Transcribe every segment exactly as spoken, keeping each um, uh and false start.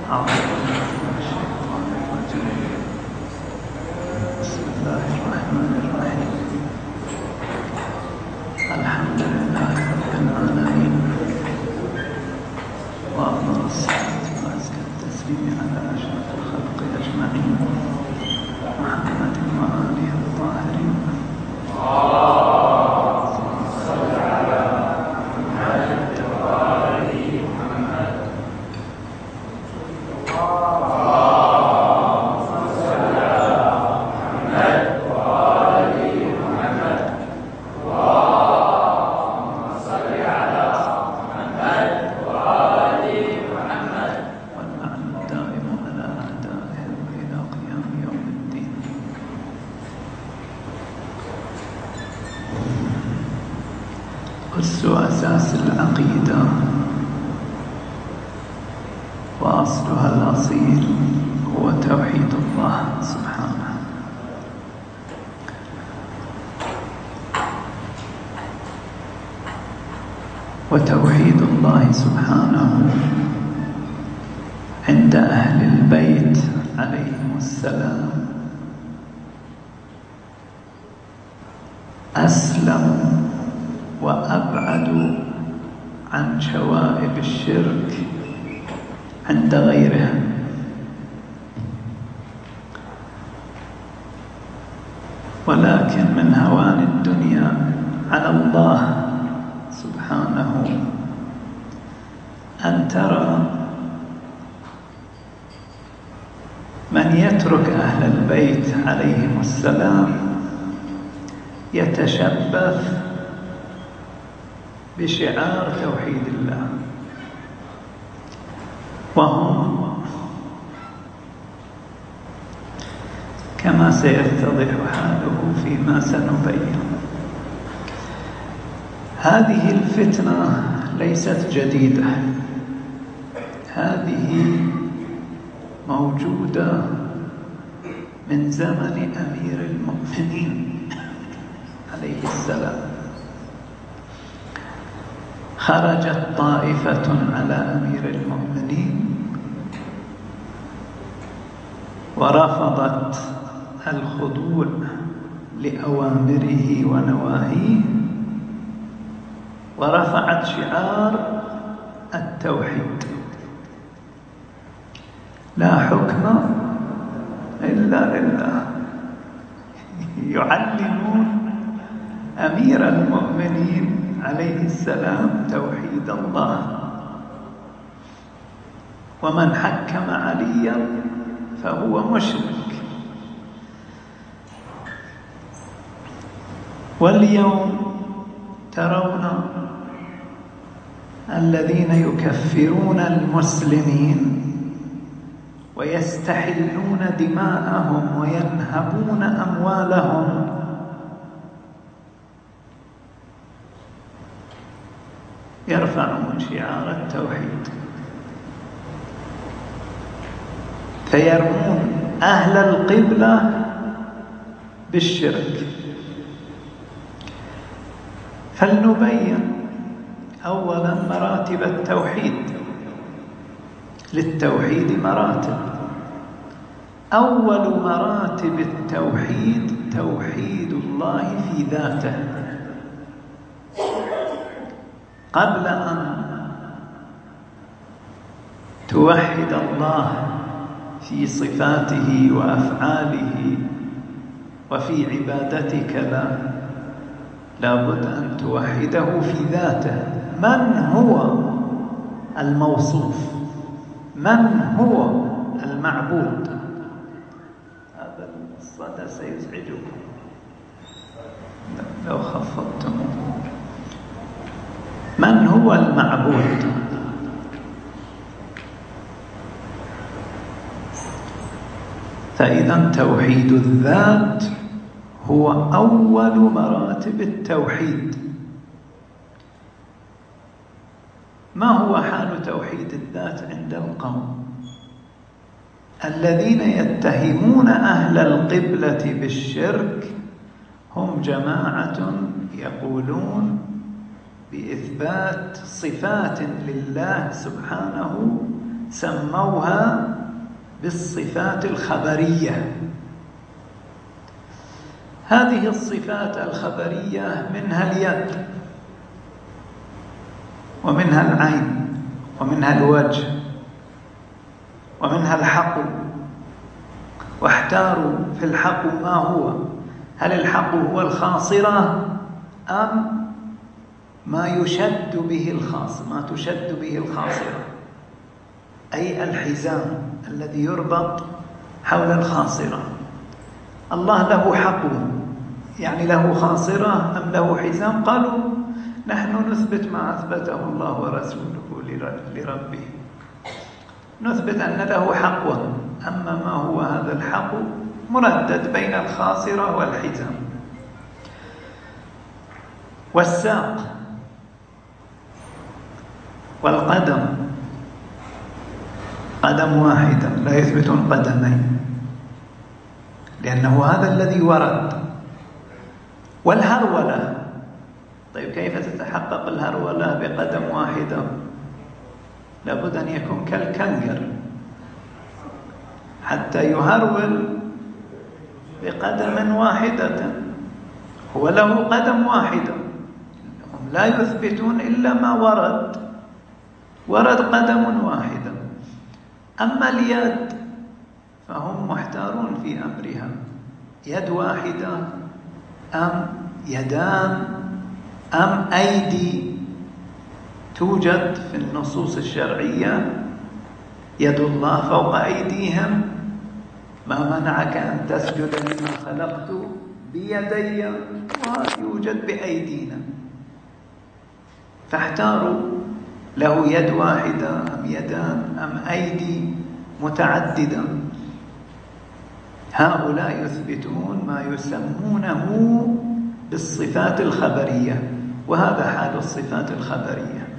أعوذ بالله من الشيطان الرجيم. بسم الله الرحمن الرحيم. الحمد لله رب العالمين، وأفضل الصلاة وأزكى التسليم على أشرف الخلق أجمعين، محمد وآله الطاهرين. أساس العقيدة وأصلها الأصيل هو توحيد الله سبحانه. وتوحيد الله سبحانه عند أهل البيت عليهم السلام أسلم وأبعد عن شوائب الشرك عند غيرهم. ولكن من هوان الدنيا على الله سبحانه أن ترى من يترك أهل البيت عليهم السلام يتشبث بشعار توحيد الله، وهم كما سيتضح حاله فيما سنبين. هذه الفتنة ليست جديدة، هذه موجودة من زمن أمير المؤمنين عليه السلام. خرجت طائفة على أمير المؤمنين ورفضت الخضوع لأوامره ونواهيه، ورفعت شعار التوحيد: لا حكم إلا لله. يعلمون أمير المؤمنين عليه السلام توحيد الله، ومن حكم عليا فهو مشرك. واليوم ترون الذين يكفرون المسلمين ويستحلون دماءهم وينهبون أموالهم يرفعون شعار التوحيد، فيرمون أهل القبلة بالشرك. فلنبين أولا مراتب التوحيد. للتوحيد مراتب. أول مراتب التوحيد توحيد الله في ذاته. قبل أن توحد الله في صفاته وأفعاله وفي عبادتك له، لابد أن توحده في ذاته. من هو الموصوف؟ من هو المعبود؟ هذا الصدى سيزعجكم لو خفضتموه. من هو المعبود؟ فإذا توحيد الذات هو أول مراتب التوحيد. ما هو حال توحيد الذات عند القوم؟ الذين يتهمون أهل القبلة بالشرك هم جماعة يقولون بإثبات صفات لله سبحانه سموها بالصفات الخبرية. هذه الصفات الخبرية منها اليد، ومنها العين، ومنها الوجه، ومنها الحقل. واحتاروا في الحقل ما هو، هل الحقل هو الخاصرة أم ما يشد به الخاص ما تشد به الخاصرة، أي الحزام الذي يربط حول الخاصرة. الله له حقل، يعني له خاصرة أم له حزام؟ قالوا نحن نثبت ما أثبته الله ورسوله لربه، نثبت أن له حقوة، أما ما هو هذا الحق مردد بين الخاصرة والحزام. والساق والقدم، قدم واحدة، لا يثبتون قدمين لأنه هذا الذي ورد. والهرولة، طيب كيف تتحقق الهرولة بقدم واحدة؟ لابد أن يكون كالكنجر حتى يهرول بقدم واحدة، هو له قدم واحدة. هم لا يثبتون إلا ما ورد، ورد قدم واحدة. أما اليد فهم محتارون في أمرها، يد واحدة أم يدان أم أيدي؟ توجد في النصوص الشرعية يد الله فوق أيديهم، ما منعك أن تسجد لما خلقت بيدي، ويوجد بأيدينا. فاحتاروا له يد واحدة أم يدان أم أيدي متعددة. هؤلاء يثبتون ما يسمونه بالصفات الخبرية، وهذا حال الصفات الخبرية.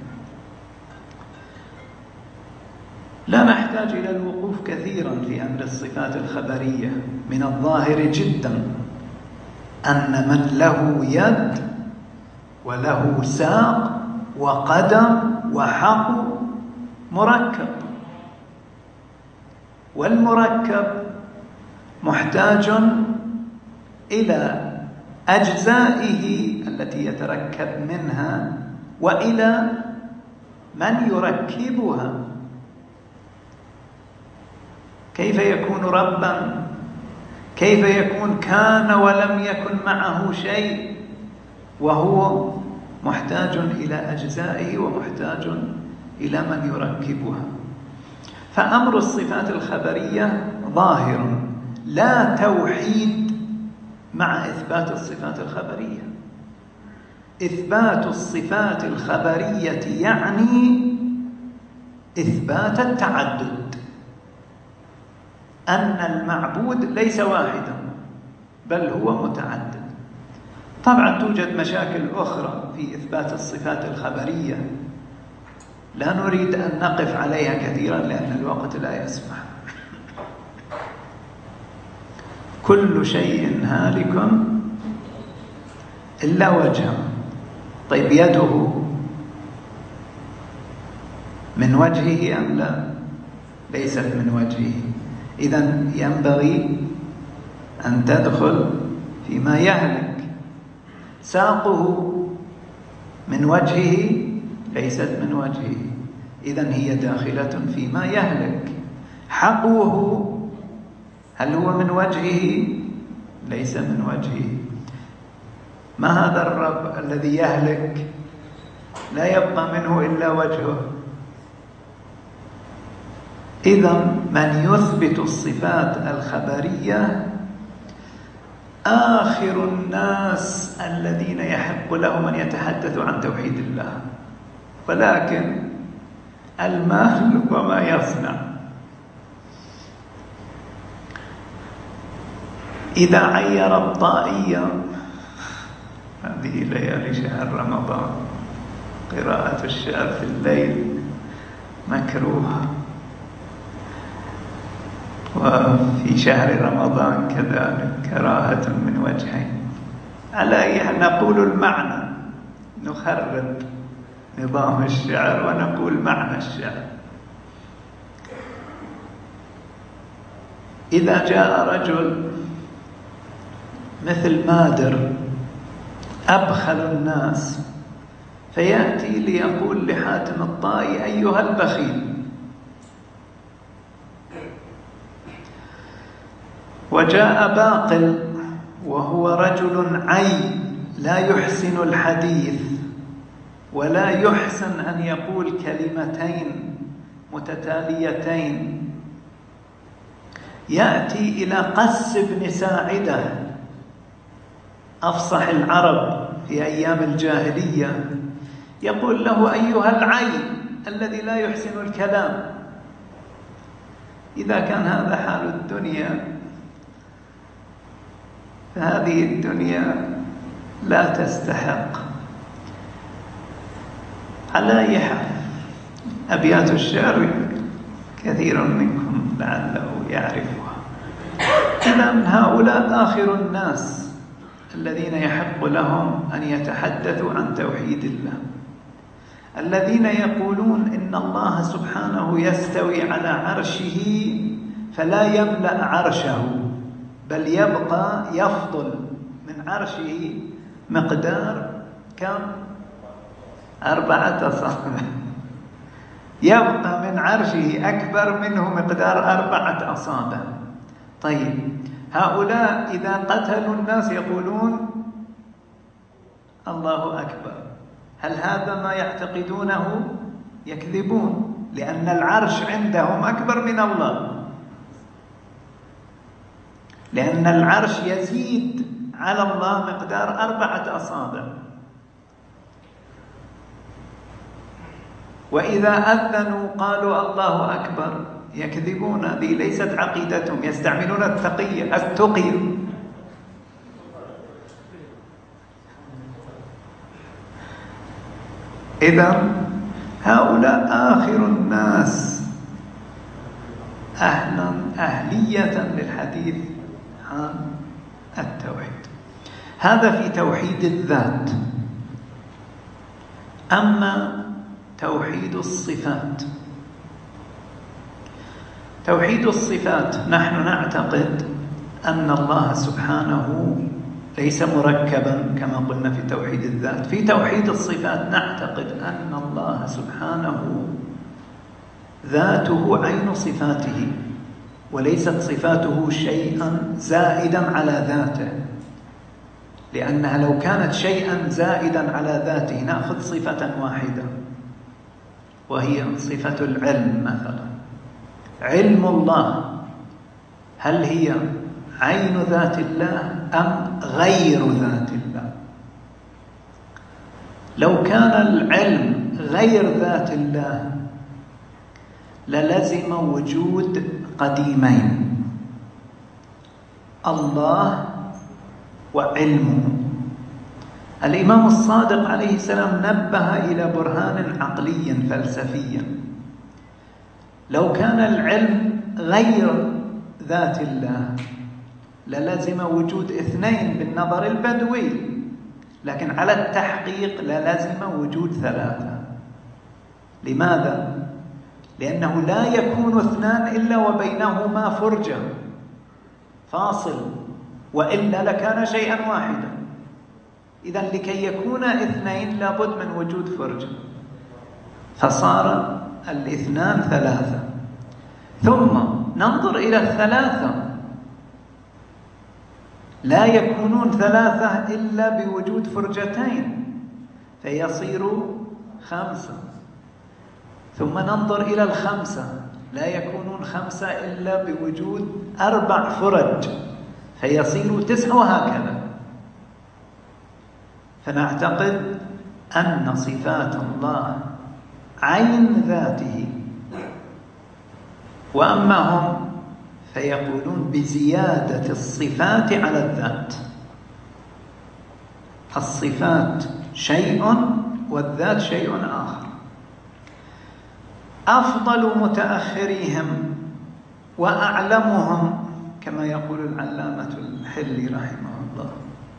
لا نحتاج إلى الوقوف كثيرا في أمر الصفات الخبرية. من الظاهر جدا أن من له يد وله ساق وقدم وحق مركب، والمركب محتاج إلى أجزائه التي يتركب منها وإلى من يركبها. كيف يكون ربا؟ كيف يكون كان ولم يكن معه شيء وهو محتاج إلى أجزائه ومحتاج إلى من يركبها؟ فأمر الصفات الخبرية ظاهر، لا توحيد مع إثبات الصفات الخبرية. إثبات الصفات الخبرية يعني إثبات التعدد، أن المعبود ليس واحدا بل هو متعدد. طبعا توجد مشاكل أخرى في إثبات الصفات الخبرية لا نريد أن نقف عليها كثيرا لأن الوقت لا يسمح. كل شيء هالك إلا وجهه. طيب يده من وجهه أم لا؟ ليست من وجهه، إذن ينبغي أن تدخل فيما يهلك. ساقه من وجهه؟ ليست من وجهه، إذن هي داخلة فيما يهلك. حقوه هل هو من وجهه؟ ليس من وجهه. ما هذا الرب الذي يهلك لا يبقى منه إلا وجهه؟ إذن من يثبت الصفات الخبرية آخر الناس الذين يحق لهم أن يتحدثوا عن توحيد الله، ولكن المال وما يصنع. إذا عير الطائية، هذه ليالي شهر رمضان، قراءة الشعر في الليل مكروه، وفي شهر رمضان كذلك كراهة من وجهين. على أي حال نقول المعنى، نخرب نظام الشعر ونقول معنى الشعر. إذا جاء رجل مثل مادر أبخل الناس فيأتي ليقول لحاتم الطائي أيها البخيل، وجاء باقل وهو رجل عين لا يحسن الحديث ولا يحسن أن يقول كلمتين متتاليتين، يأتي إلى قس بن ساعدة أفصح العرب في أيام الجاهلية، يقول له أيها العين الذي لا يحسن الكلام. إذا كان هذا حال الدنيا فهذه الدنيا لا تستحق. على أي حال، أبيات الشعر كثير منكم لعله يعرفها. إذن هؤلاء آخر الناس الذين يحق لهم أن يتحدثوا عن توحيد الله، الذين يقولون إن الله سبحانه يستوي على عرشه فلا يملأ عرشه، بل يبقى يفضل من عرشه مقدار كم؟ أربعة أصابع، يبقى من عرشه أكبر منه مقدار أربعة أصابع. طيب هؤلاء إذا قتلوا الناس يقولون الله أكبر، هل هذا ما يعتقدونه؟ يكذبون، لأن العرش عندهم أكبر من الله، لأن العرش يزيد على الله مقدار أربعة أصابع. وإذا أذنوا قالوا الله أكبر، يكذبون، هذه ليست عقيدتهم، يستعملون التقية التقي. إذن هؤلاء آخر الناس أهلا أهلية للحديث عن التوحيد. هذا في توحيد الذات. أما توحيد الصفات، توحيد الصفات نحن نعتقد أن الله سبحانه ليس مركبا كما قلنا في توحيد الذات. في توحيد الصفات نعتقد أن الله سبحانه ذاته عين صفاته، وليست صفاته شيئا زائدا على ذاته، لأنها لو كانت شيئا زائدا على ذاته نأخذ صفة واحدة وهي صفة العلم مثلا. علم الله هل هي عين ذات الله أم غير ذات الله؟ لو كان العلم غير ذات الله للزم وجود قديمين، الله وعلمه. الإمام الصادق عليه السلام نبه إلى برهان عقلي فلسفي. لو كان العلم غير ذات الله للزم وجود اثنين بالنظر البدوي، لكن على التحقيق للزم وجود ثلاثة. لماذا؟ لأنه لا يكون اثنان إلا وبينهما فرجة فاصل، وإلا لكان شيئا واحدا. إذن لكي يكون اثنين لابد من وجود فرجة، فصار الاثنان ثلاثة. ثم ننظر إلى الثلاثة، لا يكونون ثلاثة إلا بوجود فرجتين فيصير خمسة. ثم ننظر إلى الخمسة، لا يكونون خمسة إلا بوجود أربع فرج فيصير تسعة، وهكذا. فنعتقد أن صفات الله عين ذاته. وأما هم فيقولون بزيادة الصفات على الذات. الصفات شيء والذات شيء آخر. أفضل متأخريهم وأعلمهم كما يقول العلامة الحلي رحمه الله،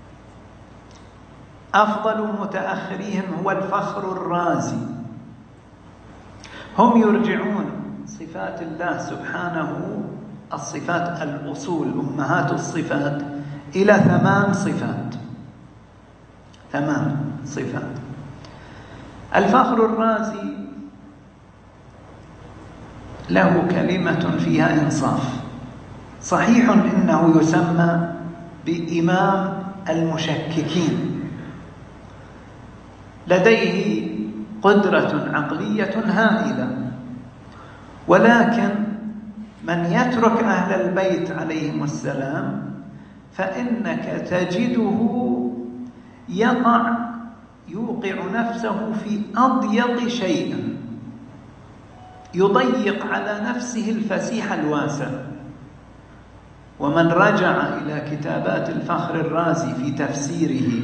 أفضل متأخريهم هو الفخر الرازي. هم يرجعون صفات الله سبحانه الصفات الأصول أمهات الصفات إلى ثمان صفات ثمان صفات. الفخر الرازي له كلمة فيها إنصاف. صحيح إنه يسمى بإمام المشككين، لديه قدرة عقلية هائلة، ولكن من يترك أهل البيت عليهم السلام فإنك تجده يقع يوقع نفسه في أضيق شيء، يضيق على نفسه الفسيح الواسع. ومن رجع إلى كتابات الفخر الرازي في تفسيره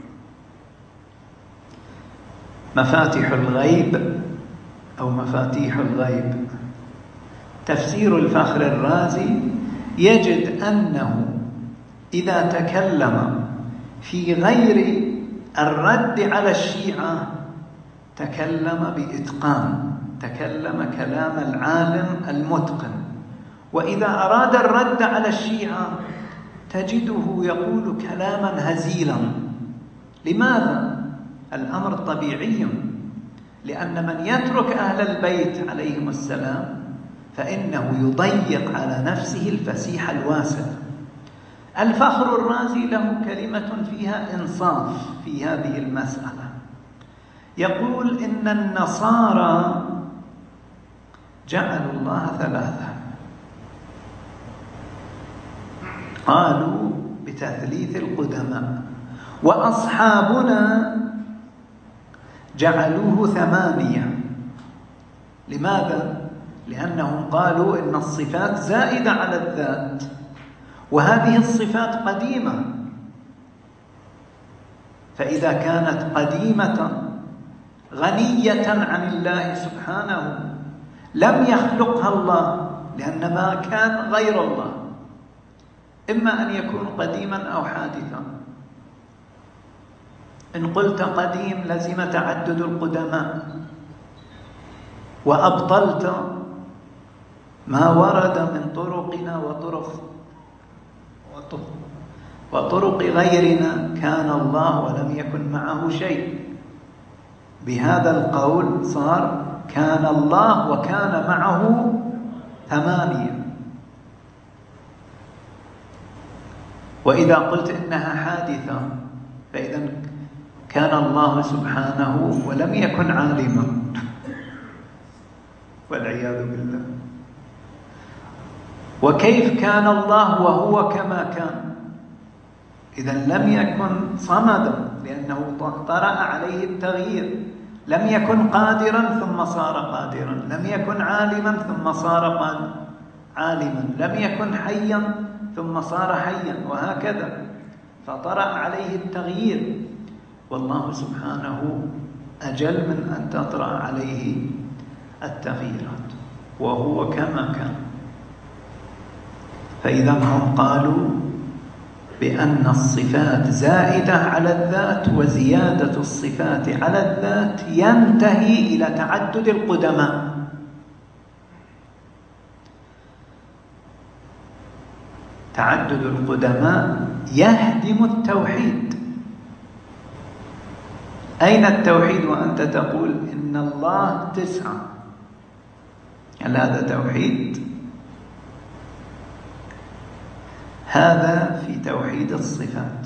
مفاتيح الغيب أو مفاتيح الغيب، تفسير الفخر الرازي، يجد أنه إذا تكلم في غير الرد على الشيعة تكلم بإتقان، تكلم كلام العالم المتقن. وإذا أراد الرد على الشيعة تجده يقول كلاما هزيلا. لماذا؟ الأمر طبيعي، لأن من يترك أهل البيت عليهم السلام فإنه يضيق على نفسه الفسيح الواسع. الفخر الرازي له كلمة فيها إنصاف في هذه المسألة. يقول إن النصارى جعلوا الله ثلاثة، قالوا بتثليث القدماء، وأصحابنا جعلوه ثمانية. لماذا؟ لأنهم قالوا إن الصفات زائدة على الذات، وهذه الصفات قديمة، فإذا كانت قديمة غنية عن الله سبحانه لم يخلقها الله، لأن ما كان غير الله، إما أن يكون قديما أو حادثا. إن قلت قديم لزم تعدد القدماء، وأبطلت ما ورد من طرقنا وطرق وطرق غيرنا كان الله ولم يكن معه شيء. بهذا القول صار كان الله وكان معه ثمانية. وإذا قلت إنها حادثة فإذا كان الله سبحانه ولم يكن عالما والعياذ بالله. وكيف كان الله وهو كما كان؟ إذا لم يكن صمدا، لأنه طرأ عليه التغيير. لم يكن قادرا ثم صار قادرا، لم يكن عالما ثم صار عالما، لم يكن حيا ثم صار حيا، وهكذا. فطرأ عليه التغيير، والله سبحانه أجل من أن تطرأ عليه التغييرات، وهو كما كان. فإذا هم قالوا بأن الصفات زائدة على الذات، وزيادة الصفات على الذات ينتهي إلى تعدد القدماء. تعدد القدماء يهدم التوحيد. أين التوحيد وأنت تقول إن الله تسعة؟ هل هذا توحيد؟ هذا في توحيد الصفات.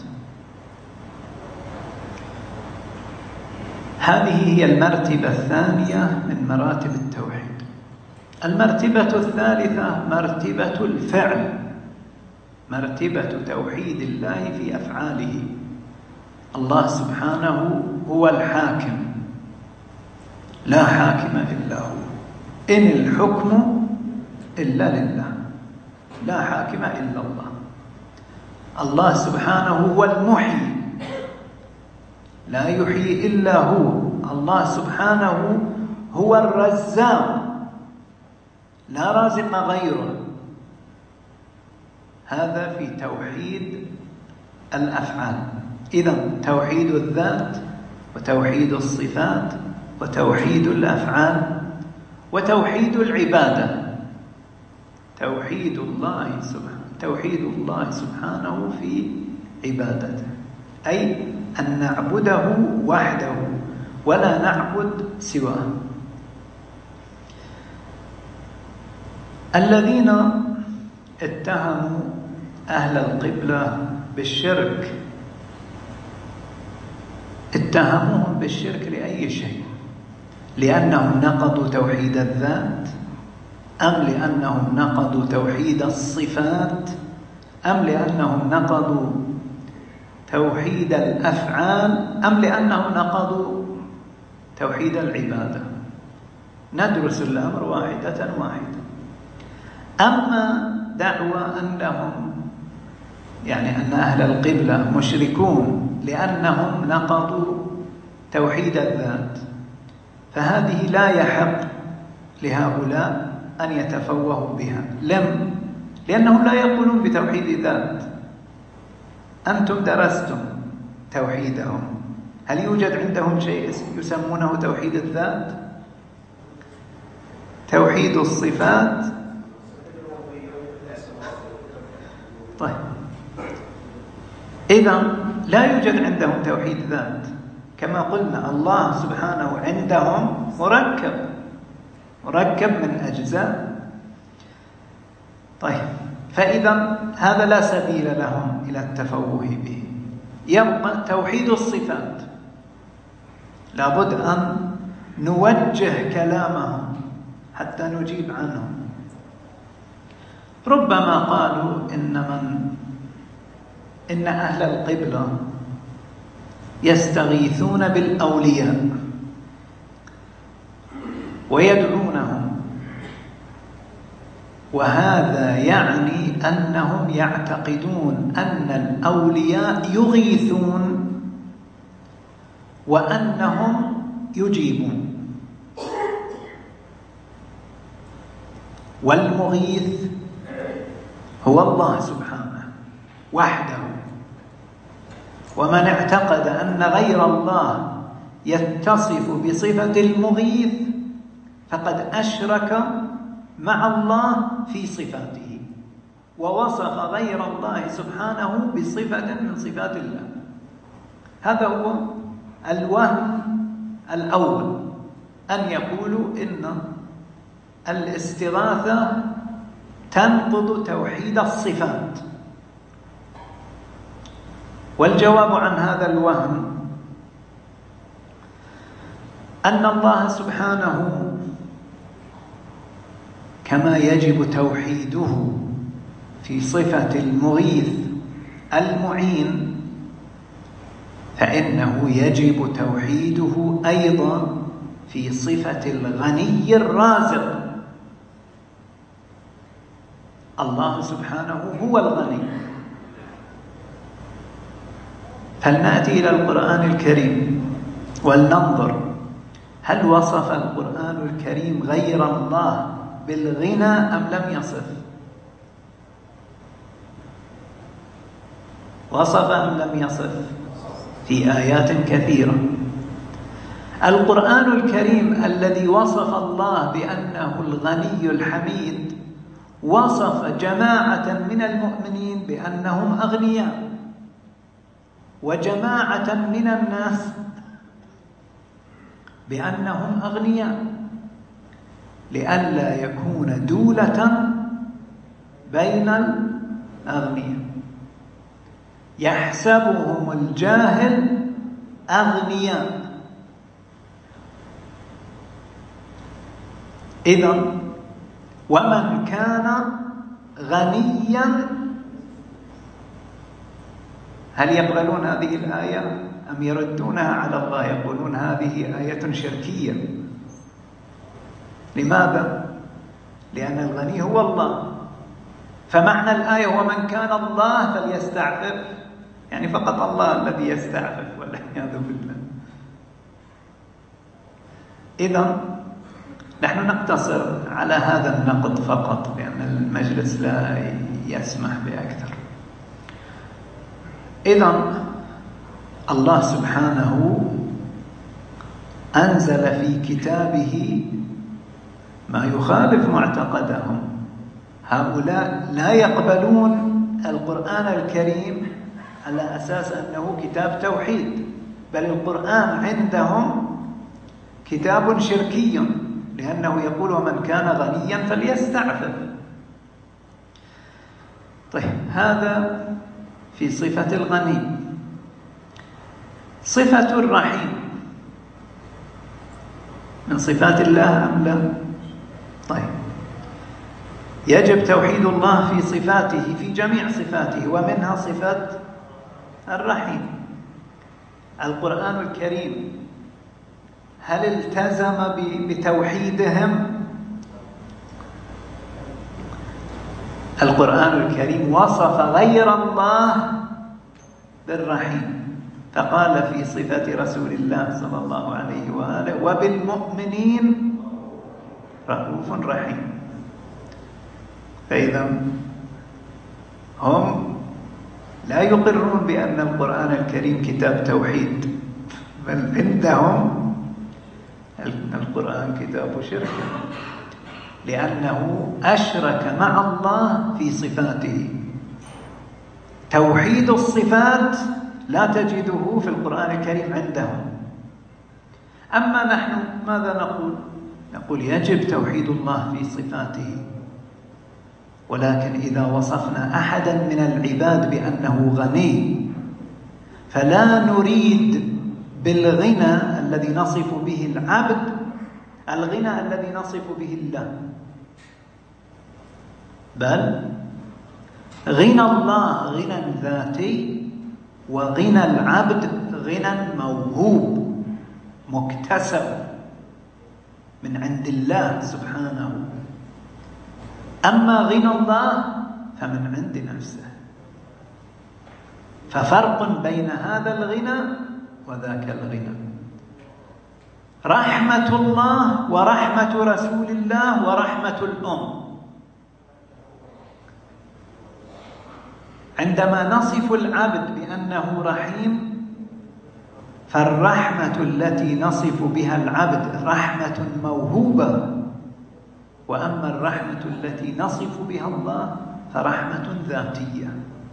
هذه هي المرتبة الثانية من مراتب التوحيد. المرتبة الثالثة مرتبة الفعل، مرتبة توحيد الله في أفعاله. الله سبحانه هو الحاكم، لا حاكم إلا هو، إن الحكم إلا لله، لا حاكم إلا الله. الله سبحانه هو المحيي، لا يحيي إلا هو. الله سبحانه هو الرزاق، لا رازق غيره. هذا في توحيد الأفعال. إذن توحيد الذات وتوحيد الصفات وتوحيد الأفعال وتوحيد العبادة. توحيد الله سبحانه توحيد الله سبحانه في عبادته، أي أن نعبده وحده ولا نعبد سواه. الذين اتهموا أهل القبلة بالشرك اتهموهم بالشرك لأي شيء؟ لأنهم نقضوا توحيد الذات، أم لأنهم نقضوا توحيد الصفات، أم لأنهم نقضوا توحيد الأفعال، أم لأنهم نقضوا توحيد العبادة؟ ندرس الأمر واحدة واحدة. أما دعوى أنهم يعني أن أهل القبلة مشركون لأنهم نقضوا توحيد الذات، فهذه لا يحق لهؤلاء أن يتفوهوا بها. لم لأنهم لا يقولون بتوحيد ذات. أنتم درستم توحيدهم، هل يوجد عندهم شيء يسمونه توحيد الذات؟ توحيد الصفات؟ طيب، إذن لا يوجد عندهم توحيد ذات. كما قلنا الله سبحانه عندهم مركب مركب من أجزاء. طيب، فإذا هذا لا سبيل لهم إلى التفوه به. يبقى توحيد الصفات، لابد أن نوجه كلامهم حتى نجيب عنهم. ربما قالوا إن من إن أهل القبلة يستغيثون بالأولياء ويدعونهم، وهذا يعني أنهم يعتقدون أن الأولياء يغيثون وأنهم يجيبون، والمغيث هو الله سبحانه وحده. ومن اعتقد أن غير الله يتصف بصفة المغيث فقد أشرك مع الله في صفاته، ووصف غير الله سبحانه بصفة من صفات الله. هذا هو الوهم الأول، أن يقولوا إن الاستغاثة تنقض توحيد الصفات. والجواب عن هذا الوهم أن الله سبحانه كما يجب توحيده في صفة المغيث المعين، فإنه يجب توحيده أيضا في صفة الغني الرازق. الله سبحانه هو الغني. فلنأتي إلى القرآن الكريم ولننظر هل وصف القرآن الكريم غير الله بالغنى أم لم يصف؟ وصف أم لم يصف؟ في آيات كثيرة. القرآن الكريم الذي وصف الله بأنه الغني الحميد وصف جماعة من المؤمنين بأنهم أغنياء، وجماعة من الناس بأنهم أغنياء، لئلا يكون دولة بين الأغنياء يحسبهم الجاهل أغنياء. إذن ومن كان غنيا، هل يقبلون هذه الآية أم يردونها على الله؟ يقولون هذه آية شركية. لماذا؟ لأن الغني هو الله، فمعنى الآية ومن كان الله فليستعفف، يعني فقط الله الذي يستعفف، والعياذ بالله. إذن نحن نقتصر على هذا النقد فقط، لأن المجلس لا يسمح بأكثر. إذن الله سبحانه أنزل في كتابه ما يخالف معتقدهم. هؤلاء لا يقبلون القرآن الكريم على أساس أنه كتاب توحيد، بل القرآن عندهم كتاب شركي، لأنه يقول ومن كان غنيا فليستعفف. طيب، هذا في صفة الغني. صفة الرحيم من صفات الله أم لا؟ طيب، يجب توحيد الله في صفاته، في جميع صفاته، ومنها صفة الرحيم. القرآن الكريم هل التزم بتوحيدهم؟ القرآن الكريم وصف غير الله بالرحيم، فقال في صفة رسول الله صلى الله عليه وآله وبالمؤمنين رؤوف رحيم. فإذا هم لا يقرون بأن القرآن الكريم كتاب توحيد، بل عندهم القرآن كتاب شرك، لأنه أشرك مع الله في صفاته. توحيد الصفات لا تجده في القرآن الكريم عندهم. أما نحن ماذا نقول؟ نقول يجب توحيد الله في صفاته، ولكن إذا وصفنا أحدا من العباد بأنه غني فلا نريد بالغنى الذي نصف به العبد الغنى الذي نصف به الله، بل غنى الله غنى ذاتي، وغنى العبد غنى موهوب مكتسب من عند الله سبحانه. أما غنى الله فمن عند نفسه، ففرق بين هذا الغنى وذاك الغنى. رحمة الله ورحمة رسول الله ورحمة الأم، عندما نصف العبد بأنه رحيم فالرحمة التي نصف بها العبد رحمة موهوبة، وأما الرحمة التي نصف بها الله فرحمة ذاتية.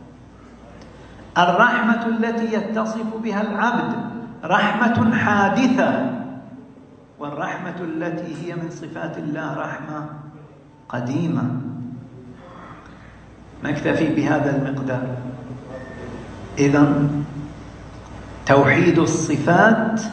الرحمة التي يتصف بها العبد رحمة حادثة، والرحمة التي هي من صفات الله رحمة قديمة. نكتفي بهذا المقدار. إذن توحيد الصفات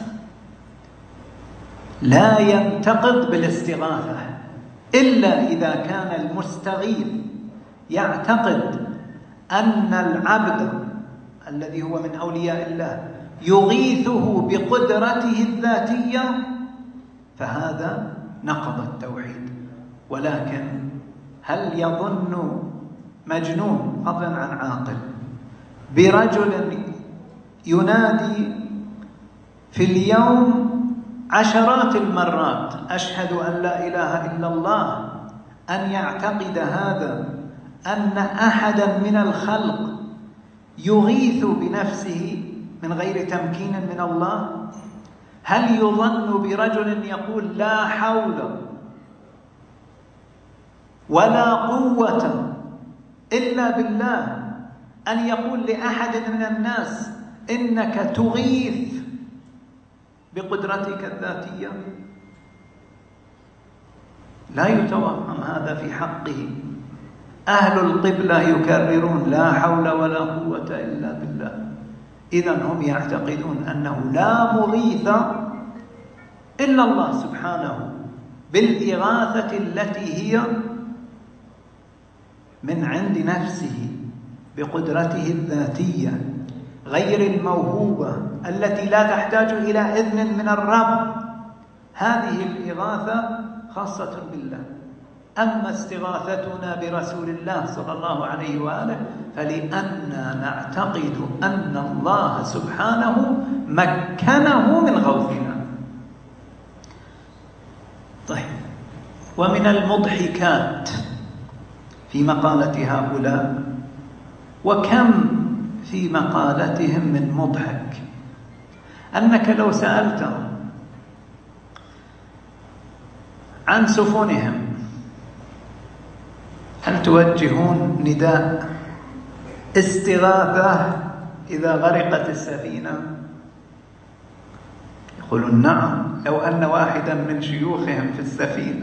لا ينتقض بالاستغاثة إلا إذا كان المستغيث يعتقد أن العبد الذي هو من أولياء الله يغيثه بقدرته الذاتية، فهذا نقض التوحيد. ولكن هل يظن مجنون فضلا عن عاقل برجل ينادي في اليوم عشرات المرات أشهد أن لا إله إلا الله أن يعتقد هذا أن أحدا من الخلق يغيث بنفسه من غير تمكين من الله؟ هل يظن برجل يقول لا حول ولا قوة إلا بالله أن يقول لأحد من الناس إنك تغيث بقدرتك الذاتية؟ لا يتوهم هذا في حقه. أهل القبلة يكررون لا حول ولا قوة إلا بالله. إذن هم يعتقدون أنه لا مغيث إلا الله سبحانه بالإغاثة التي هي من عند نفسه بقدرته الذاتية غير الموهوبة التي لا تحتاج إلى إذن من الرب. هذه الإغاثة خاصة بالله. أما استغاثتنا برسول الله صلى الله عليه وآله فلأننا نعتقد أن الله سبحانه مكنه من غوثنا. طيب، ومن المضحكات في مقالة هؤلاء، وكم في مقالتهم من مضحك، أنك لو سألتهم عن سفنهم هل توجهون نداء استغاثة إذا غرقت السفينة؟ يقولون نعم. لو أن واحدا من شيوخهم في السفينة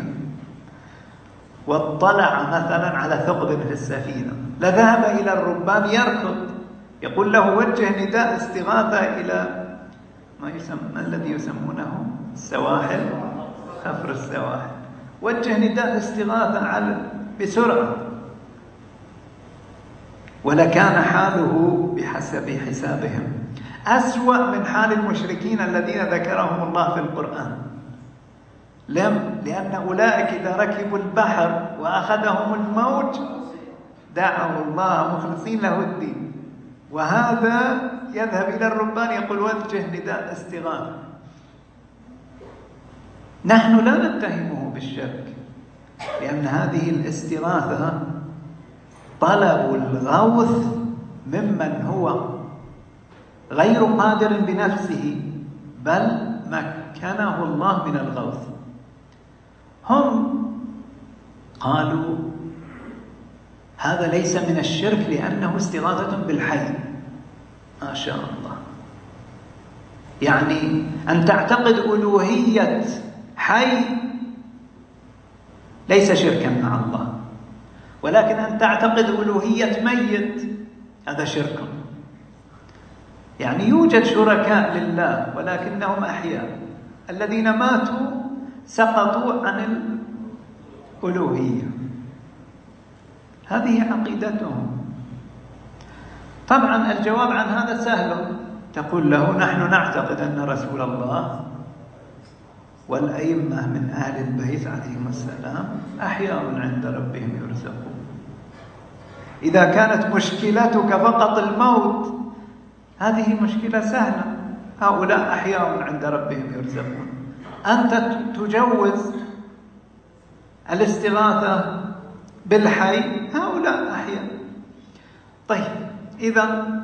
واطلع مثلا على ثقب في السفينة لذهب إلى الربان يركض، يقول له وجه نداء استغاثة إلى ما يسمى ما الذي يسمونه السواحل، خفر السواحل، وجه نداء استغاثة على بسرعة، ولكان حاله بحسب حسابهم أسوأ من حال المشركين الذين ذكرهم الله في القرآن. لم لأن أولئك إذا ركبوا البحر وأخذهم الموج دعوا الله مخلصين له الدين، وهذا يذهب إلى الربان يقول وجه نداء استغاثة. نحن لا نتهمه بالشرك، لأن هذه الاستغاثة طلب الغوث ممن هو غير قادر بنفسه، بل مكنه الله من الغوث. هم قالوا هذا ليس من الشرك لأنه استغاثة بالحي. ما شاء الله، يعني أن تعتقد ألوهية حي ليس شركا مع الله، ولكن أن تعتقد ألوهية ميت هذا شرك. يعني يوجد شركاء لله ولكنهم أحياء، الذين ماتوا سقطوا عن الألوهية، هذه عقيدتهم. طبعا الجواب عن هذا سهل، تقول له نحن نعتقد أن رسول الله والأئمة من أهل البيت عليهم السلام أحياء عند ربهم يرزقون. إذا كانت مشكلتك فقط الموت هذه مشكلة سهلة، هؤلاء أحياء عند ربهم يرزقون. أنت تجوز الاستغاثة بالحي، هؤلاء أحياء. طيب، إذن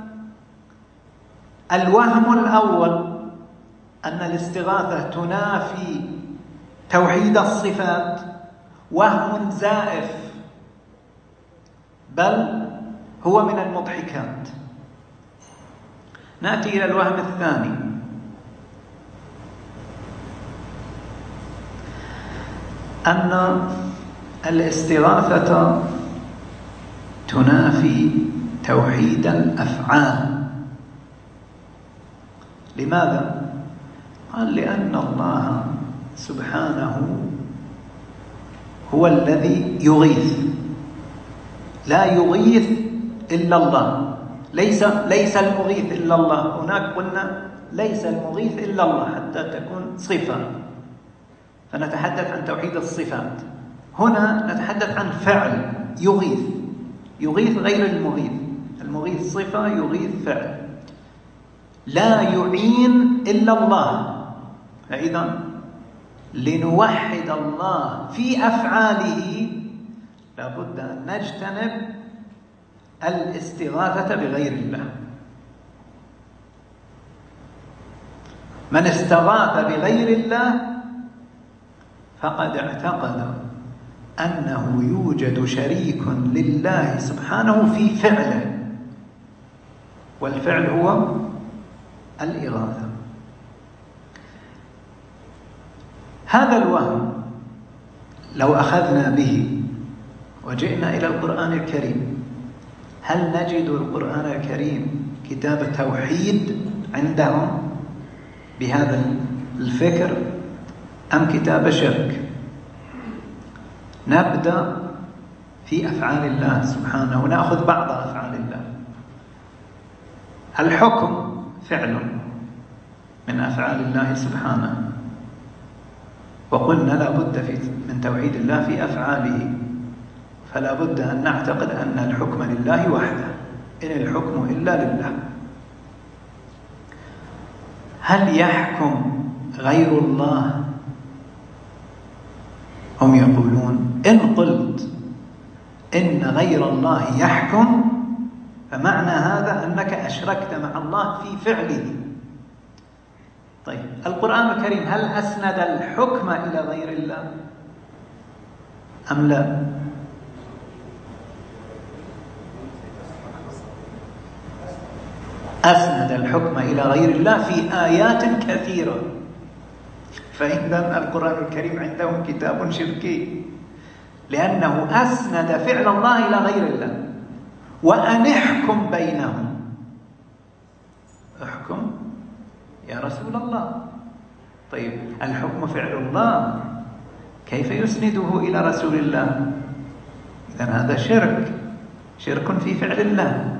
الوهم الأول أن الاستغاثة تنافي توحيد الصفات وهم زائف، بل هو من المضحكات. نأتي إلى الوهم الثاني، أن الاستغاثة تنافي توحيد الأفعال. لماذا؟ قال لأن الله سبحانه هو الذي يغيث، لا يغيث إلا الله، ليس ليس المغيث إلا الله. هناك قلنا ليس المغيث إلا الله حتى تكون صفة، فنتحدث عن توحيد الصفات. هنا نتحدث عن فعل يغيث، يغيث غير المغيث، المغيث صفة، يغيث فعل. لا يعين إلا الله. فإذا لنوحد الله في أفعاله لابد أن نجتنب الاستغاثة بغير الله. من استغاث بغير الله فقد اعتقد أنه يوجد شريك لله سبحانه في فعله، والفعل هو الإغاثة. هذا الوهم لو أخذنا به وجئنا إلى القرآن الكريم، هل نجد القرآن الكريم كتاب توحيد عندهم بهذا الفكر أم كتاب شرك؟ نبدأ في أفعال الله سبحانه ونأخذ بعض أفعال الله. الحكم فعل من أفعال الله سبحانه، وقلنا لا بد في من توحيد الله في أفعاله، فلا بد أن نعتقد أن الحكم لله وحده، إن الحكم إلا لله. هل يحكم غير الله؟ هم يقولون إن قلت إن غير الله يحكم فمعنى هذا أنك أشركت مع الله في فعله. طيب، القرآن الكريم هل أسند الحكم إلى غير الله أم لا؟ أسند الحكم إلى غير الله في آيات كثيرة. فإذا القرآن الكريم عندهم كتاب شركي، لأنه أسند فعل الله إلى غير الله. وأن احكم بينهم، احكم يا رسول الله. طيب الحكم فعل الله، كيف يسنده إلى رسول الله؟ إذن هذا شرك، شرك في فعل الله.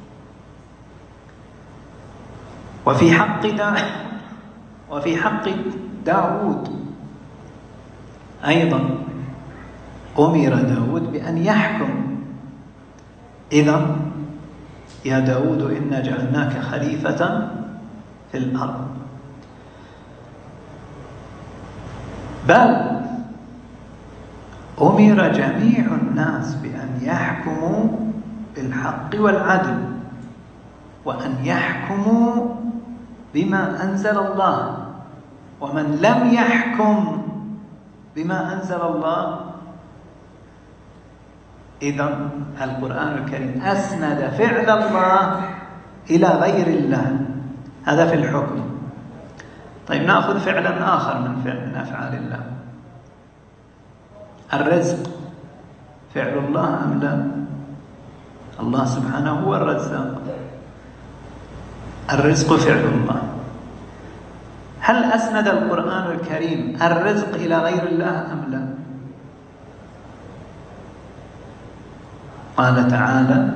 وفي حق دا وفي حق داود أيضا أمر داود بأن يحكم. إذن يا داود إنا جعلناك خليفة في الأرض. بل أمر جميع الناس بأن يحكموا بالحق والعدل، وأن يحكموا بما أنزل الله. ومن لم يحكم بما أنزل الله، إذن القرآن الكريم أسند فعل الله إلى غير الله. هذا في الحكم. طيب نأخذ فعلا آخر من فعل من أفعال الله. الرزق فعل الله أم لا؟ الله سبحانه هو الرزاق. الرزق فعل الله. هل أسند القرآن الكريم الرزق إلى غير الله أم لا؟ قال تعالى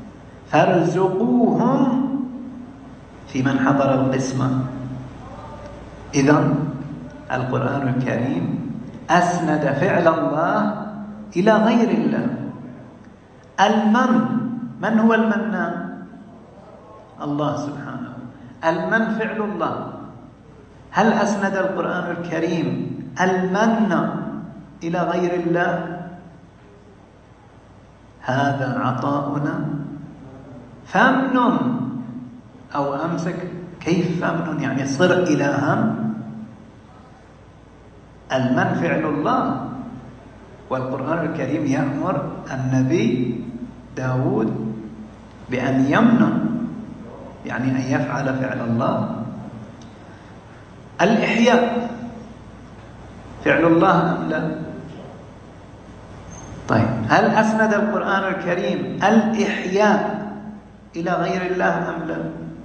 فارزقوهم في من حضر القسمة. إذن القرآن الكريم أسند فعل الله إلى غير الله. المن، من هو المنان؟ الله سبحانه. المن فعل الله. هل أسند القرآن الكريم المن إلى غير الله؟ هذا عطاؤنا فمن أو أمسك. كيف فمن؟ يعني صر إلها. المن فعل الله، والقرآن الكريم يأمر النبي داود بأن يمن، يعني أن يفعل فعل الله. الإحياء فعل الله أم لا؟ طيب هل أسند القرآن الكريم الإحياء إلى غير الله أم لا؟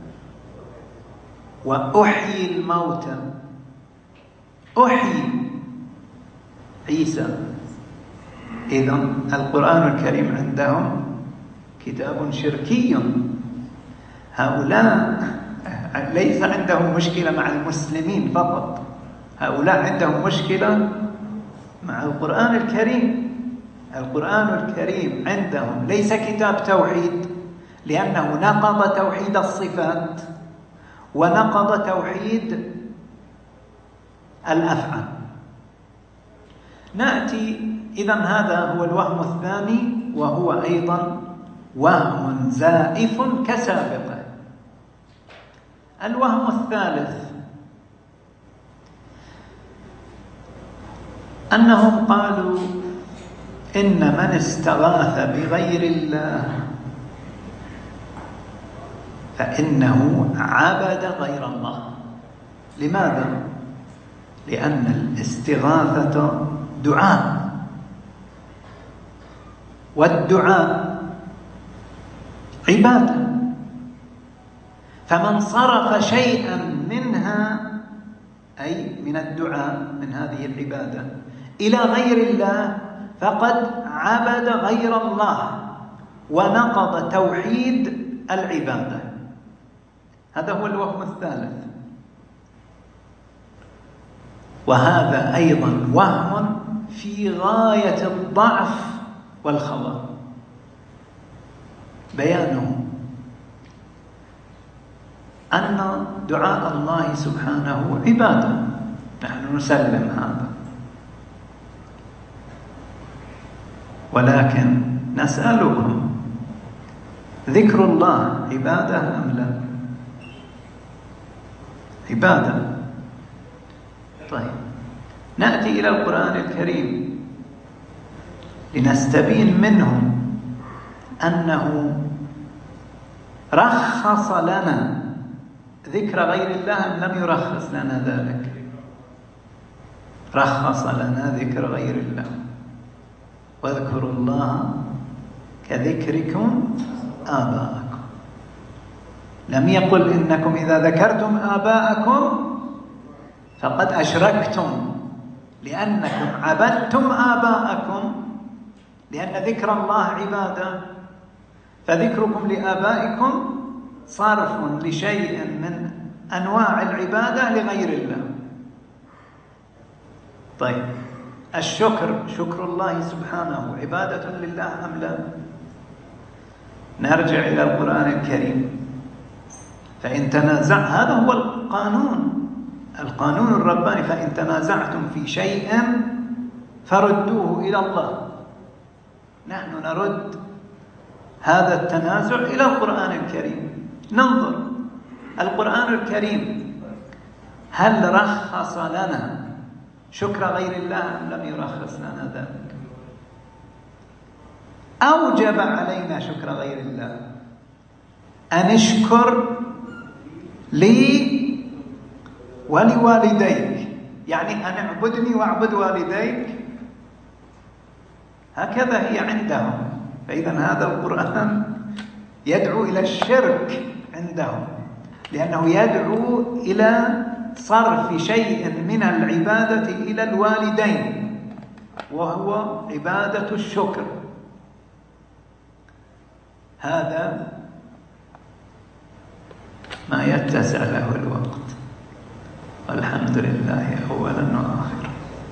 وأحيي الموتى، أحيي عيسى. إذن القرآن الكريم عندهم كتاب شركي. هؤلاء ليس عندهم مشكلة مع المسلمين فقط، هؤلاء عندهم مشكلة مع القرآن الكريم. القرآن الكريم عندهم ليس كتاب توحيد، لأنه نقض توحيد الصفات ونقض توحيد الأفعال. نأتي إذن هذا هو الوهم الثاني، وهو أيضا وهم زائف كسابقه. الوهم الثالث أنهم قالوا إن من استغاث بغير الله فإنه عبد غير الله. لماذا؟ لأن الاستغاثة دعاء، والدعاء عبادة. فمن صرف شيئا منها، أي من الدعاء من هذه العبادة، إلى غير الله فقد عبد غير الله ونقض توحيد العبادة. هذا هو الوهم الثالث. وهذا أيضا وهم في غاية الضعف والخطأ. بيانه أن دعاء الله سبحانه عبادة، نحن نسلم هذا، ولكن نسألكم ذكر الله عبادة أم لا؟ عبادة. طيب نأتي إلى القرآن الكريم لنستبين منه أنه رخص لنا ذكر غير الله أم لم يرخص لنا ذلك؟ رخص لنا ذكر غير الله. واذكروا الله كذكركم آباءكم. لم يقل إنكم إذا ذكرتم آباءكم فقد أشركتم لأنكم عبدتم آباءكم، لأن ذكر الله عبادة، فذكركم لآبائكم صرف لشيء من أنواع العبادة لغير الله. طيب، الشكر، شكر الله سبحانه عبادة لله أم لا؟ نرجع إلى القرآن الكريم. فإن تنازع، هذا هو القانون، القانون الرباني، فإن تنازعتم في شيء فردوه إلى الله. نحن نرد هذا التنازع إلى القرآن الكريم. ننظر القرآن الكريم هل رخص لنا شكر غير الله أم لم يرخص لنا ذلك؟ أوجب علينا شكر غير الله، أن اشكر لي ولوالديك، يعني أن اعبدني واعبد والديك، هكذا هي عندهم. فإذا هذا القرآن يدعو إلى الشرك عندهم، لأنه يدعو إلى صرف شيء من العبادة إلى الوالدين، وهو عبادة الشكر. هذا ما يتسع له الوقت، والحمد لله أولا وآخرا.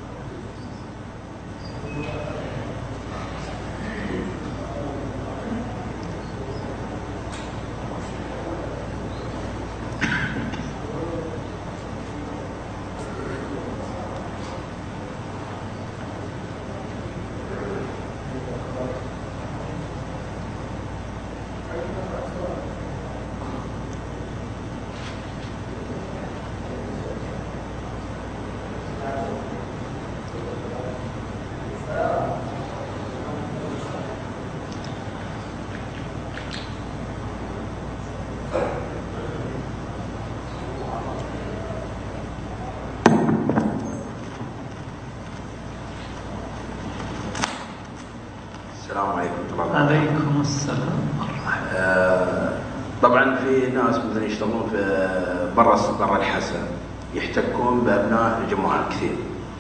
عليكم السلام. آه طبعا في ناس مثلا يشتغلون في برا برا الحسا، يحتكون بابناء جماعات كثير،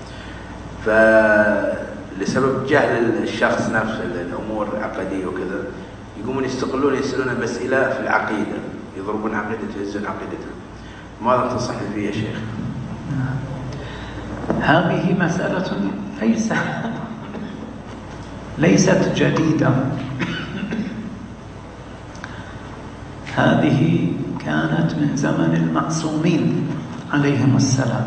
فلسبب جهل الشخص نفسه الامور العقديه وكذا يقومون يستقلون يسالون باسئله في العقيده، يضربون عقيدته، يهزون عقيدته. ماذا تنصحني فيه يا شيخ؟ هذه مساله ليس ليست جديدة، هذه كانت من زمن المعصومين عليهم السلام،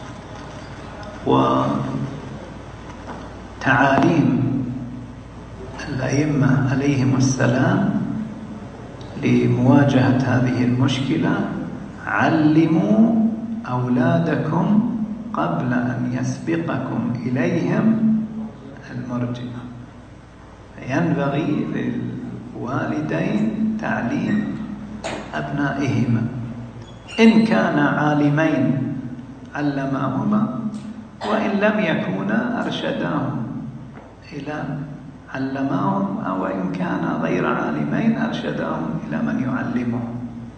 وتعاليم الأئمة عليهم السلام لمواجهة هذه المشكلة: علموا أولادكم قبل أن يسبقكم إليهم المرجئة. ينبغي للوالدين تعليم أبنائهما، إن كان عالمين علماهما، وإن لم يكونا أرشداهم إلى علماهم، أو إن كان غير عالمين أرشداهم إلى من يعلمهم.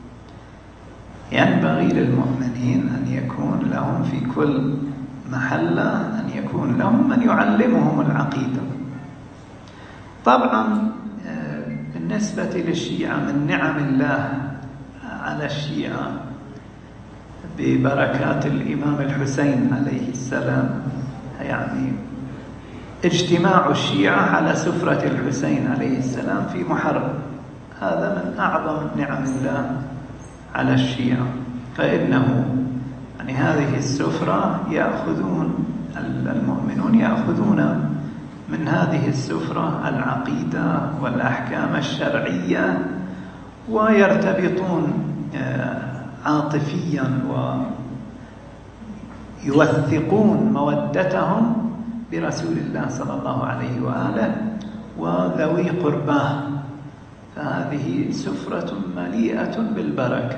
ينبغي للمؤمنين أن يكون لهم في كل محلة أن يكون لهم من يعلمهم العقيدة. طبعا بالنسبة للشيعة من نعم الله على الشيعة ببركات الإمام الحسين عليه السلام، يعني اجتماع الشيعة على سفرة الحسين عليه السلام في محرم، هذا من أعظم نعم الله على الشيعة. فإنه يعني هذه السفرة يأخذون المؤمنون يأخذون من هذه السفرة العقيدة والأحكام الشرعية، ويرتبطون عاطفيا ويوثقون مودتهم برسول الله صلى الله عليه وآله وذوي قرباه. فهذه سفرة مليئة بالبركة.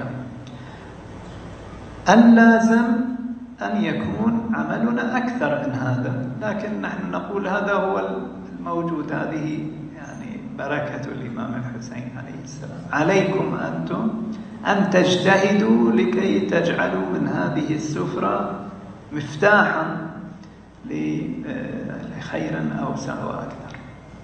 اللازم أن يكون عملنا أكثر من هذا، لكن نحن نقول هذا هو الموجود، هذه يعني بركة الإمام الحسين عليه السلام. عليكم أنتم أن تجتهدوا لكي تجعلوا من هذه السفرة مفتاحا لخير أوسع وأكثر.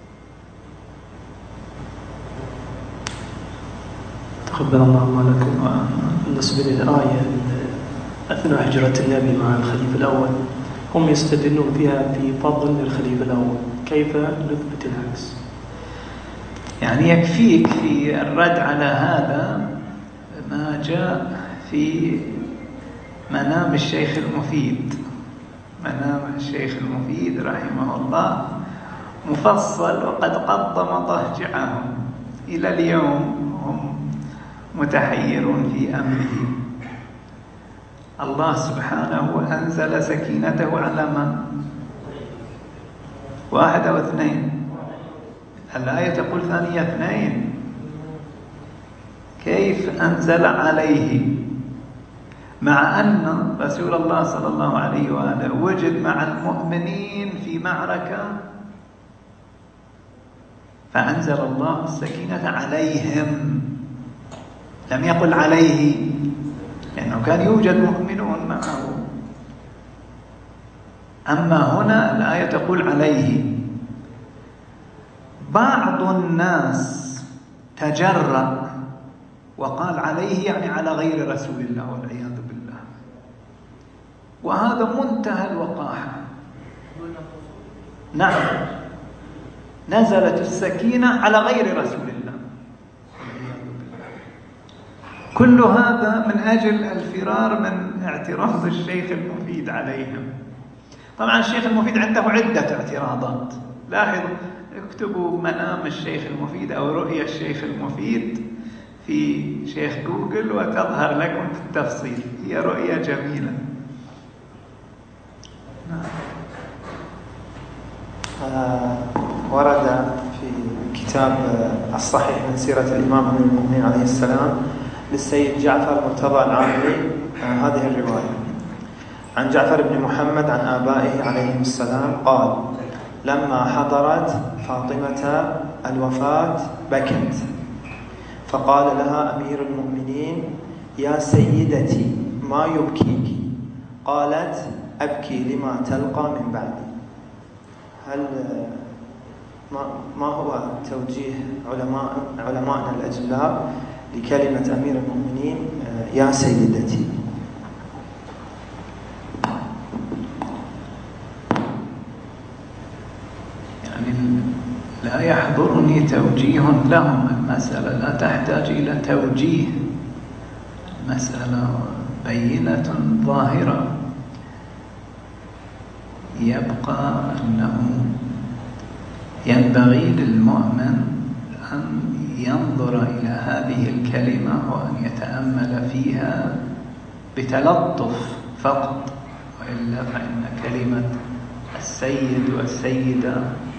تقبل الله عملكم. بالنسبة للآية أثناء هجرة النبي مع الخليفة الأول، هم يستدلون فيها بفضل الخليفة الأول، كيف نثبت العكس؟ يعني يكفيك في الرد على هذا ما جاء في منام الشيخ المفيد. منام الشيخ المفيد رحمه الله مفصل، وقد قدم ضجعهم إلى اليوم هم متحيرون في أمره. الله سبحانه أنزل سكينته على من؟ واحد أو اثنين؟ الآية تقول ثانية اثنين. كيف أنزل عليه مع أن رسول الله صلى الله عليه وآله وجد مع المؤمنين في معركة فأنزل الله السكينة عليهم، لم يقل عليه، لأنه كان يوجد مؤمنون معه. أما هنا الآية تقول عليه. بعض الناس تجرأ وقال عليه يعني على غير رسول الله والعياذ بالله، وهذا منتهى الوقاحة. نعم، نزلت السكينة على غير رسول الله والعياذ بالله. كل هذا من أجل الفرار من اعتراض الشيخ المفيد عليهم. طبعا الشيخ المفيد عنده عدة اعتراضات، لاحظوا، اكتبوا منام الشيخ المفيد أو رؤيا الشيخ المفيد في شيخ جوجل وتظهر لكم في التفصيل. هي رؤيا جميلة. آه ورد في كتاب الصحيح من سيرة الإمام أمير المؤمنين عليه السلام للسيد جعفر مرتضى العامري آه هذه الرواية عن جعفر بن محمد عن آبائه عليهم السلام قال: لما حضرت فاطمة الوفاة بكت، فقال لها أمير المؤمنين: يا سيدتي ما يبكيك؟ قالت: أبكي لما تلقى من بعدي. هل ما هو توجيه علماء علماءنا الأجلاء لكلمة أمير المؤمنين يا سيدتي؟ لا يحضرني توجيه لهم. المسألة لا تحتاج إلى توجيه، المسألة بينة ظاهرة. يبقى أنه ينبغي للمؤمن أن ينظر إلى هذه الكلمة وأن يتأمل فيها بتلطف فقط، وإلا فإن كلمة السيد والسيدة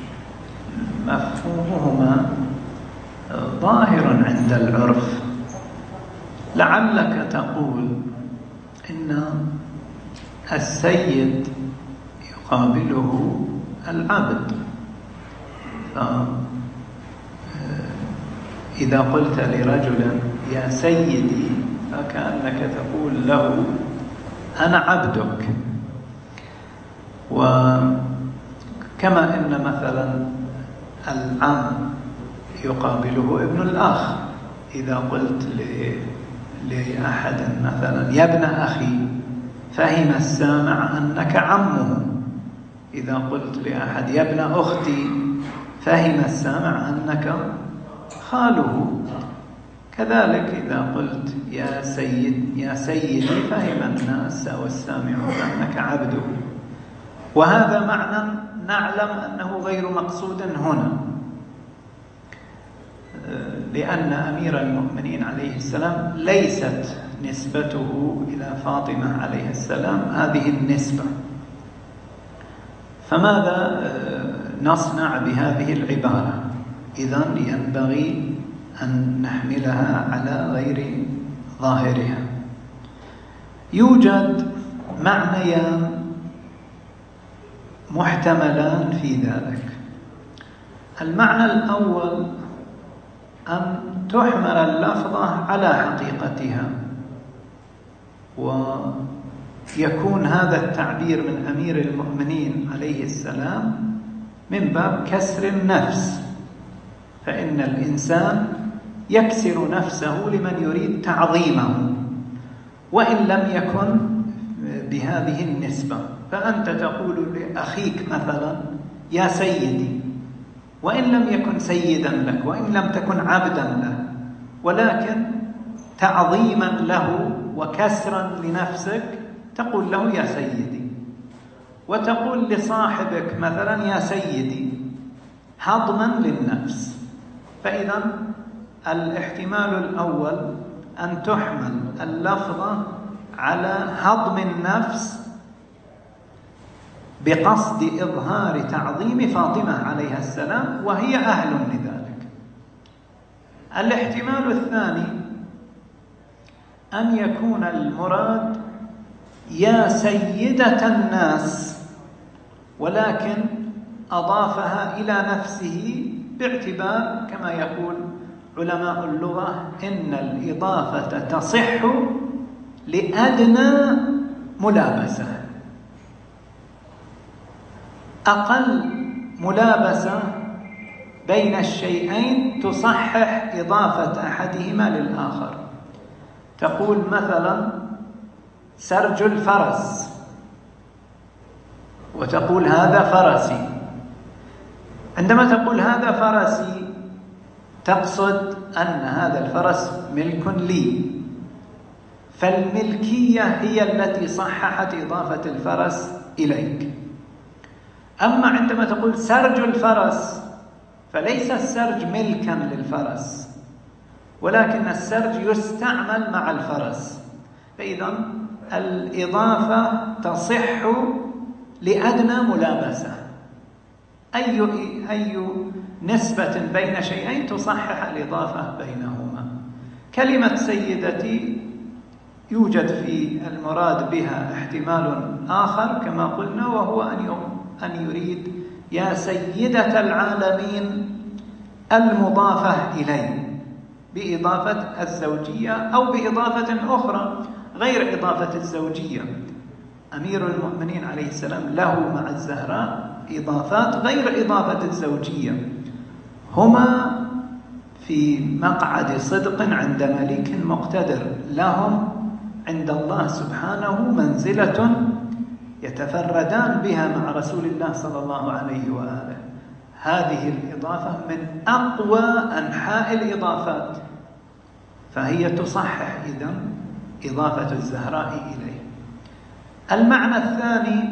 مفهومهما ظاهر عند العرف. لعلك تقول إن السيد يقابله العبد، فإذا قلت لرجل يا سيدي فكأنك تقول له أنا عبدك. وكما إن مثلا العم يقابله ابن الأخ، إذا قلت لأحد مثلا يا ابن أخي فهم السامع أنك عمه. إذا قلت لأحد يا ابن أختي فهم السامع أنك خاله. كذلك إذا قلت يا سيد يا سيدي فهم الناس أو السامعون أنك عبده. وهذا معنى نعلم أنه غير مقصود هنا، لأن أمير المؤمنين عليه السلام ليست نسبته إلى فاطمة عليه السلام هذه النسبة. فماذا نصنع بهذه العبارة؟ إذن ينبغي أن نحملها على غير ظاهرها. يوجد معنيان محتملان في ذلك. المعنى الأول أن تحمل اللفظة على حقيقتها، ويكون هذا التعبير من أمير المؤمنين عليه السلام من باب كسر النفس، فإن الإنسان يكسر نفسه لمن يريد تعظيمه وإن لم يكن بهذه النسبة. فأنت تقول لأخيك مثلا يا سيدي، وإن لم يكن سيدا لك وإن لم تكن عبدا له، ولكن تعظيما له وكسرا لنفسك تقول له يا سيدي. وتقول لصاحبك مثلا يا سيدي هضما للنفس. فإذا الاحتمال الأول أن تحمل اللفظة على هضم النفس بقصد إظهار تعظيم فاطمة عليها السلام، وهي أهل لذلك. الاحتمال الثاني أن يكون المراد يا سيدة الناس، ولكن أضافها إلى نفسه باعتبار كما يقول علماء اللغة إن الإضافة تصح لأدنى ملابسة. أقل ملابسة بين الشيئين تصحح إضافة أحدهما للآخر. تقول مثلا سرج الفرس، وتقول هذا فرسي. عندما تقول هذا فرسي تقصد أن هذا الفرس ملك لي، فالملكية هي التي صححت إضافة الفرس إليك. أما عندما تقول سرج الفرس فليس السرج ملكا للفرس، ولكن السرج يستعمل مع الفرس. فإذا الإضافة تصح لأدنى ملابسة. أي أي نسبة بين شيئين تصحح الإضافة بينهما. كلمة سيدتي يوجد في المراد بها احتمال آخر كما قلنا، وهو أن يريد يا سيدة العالمين المضافة إليه بإضافة الزوجية أو بإضافة أخرى غير إضافة الزوجية. أمير المؤمنين عليه السلام له مع الزهراء إضافات غير إضافة الزوجية. هما في مقعد صدق عند ملك مقتدر، لهم عند الله سبحانه منزلة يتفردان بها مع رسول الله صلى الله عليه وآله. هذه الإضافة من أقوى أنحاء الإضافات، فهي تصحح إذن إضافة الزهراء إليه. المعنى الثاني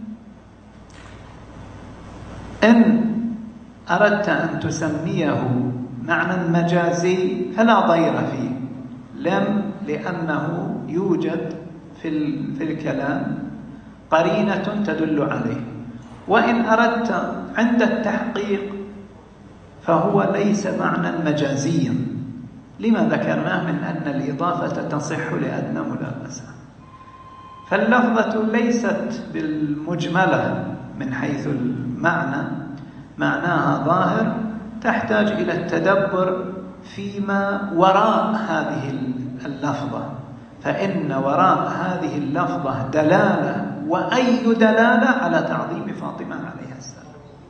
إن أردت أن تسميه معنى مجازي فلا ضير فيه، لم لأنه يوجد في في الكلام قرينة تدل عليه. وإن أردت عند التحقيق فهو ليس معنى مجازيا، لما ذكرناه من أن الإضافة تصح لأدنى ملابسة. فاللفظة ليست بالمجملة من حيث المعنى، معناها ظاهر، تحتاج إلى التدبر فيما وراء هذه اللفظة، فإن وراء هذه اللفظة دلالة، وأي دلالة على تعظيم فاطمة عليها السلام.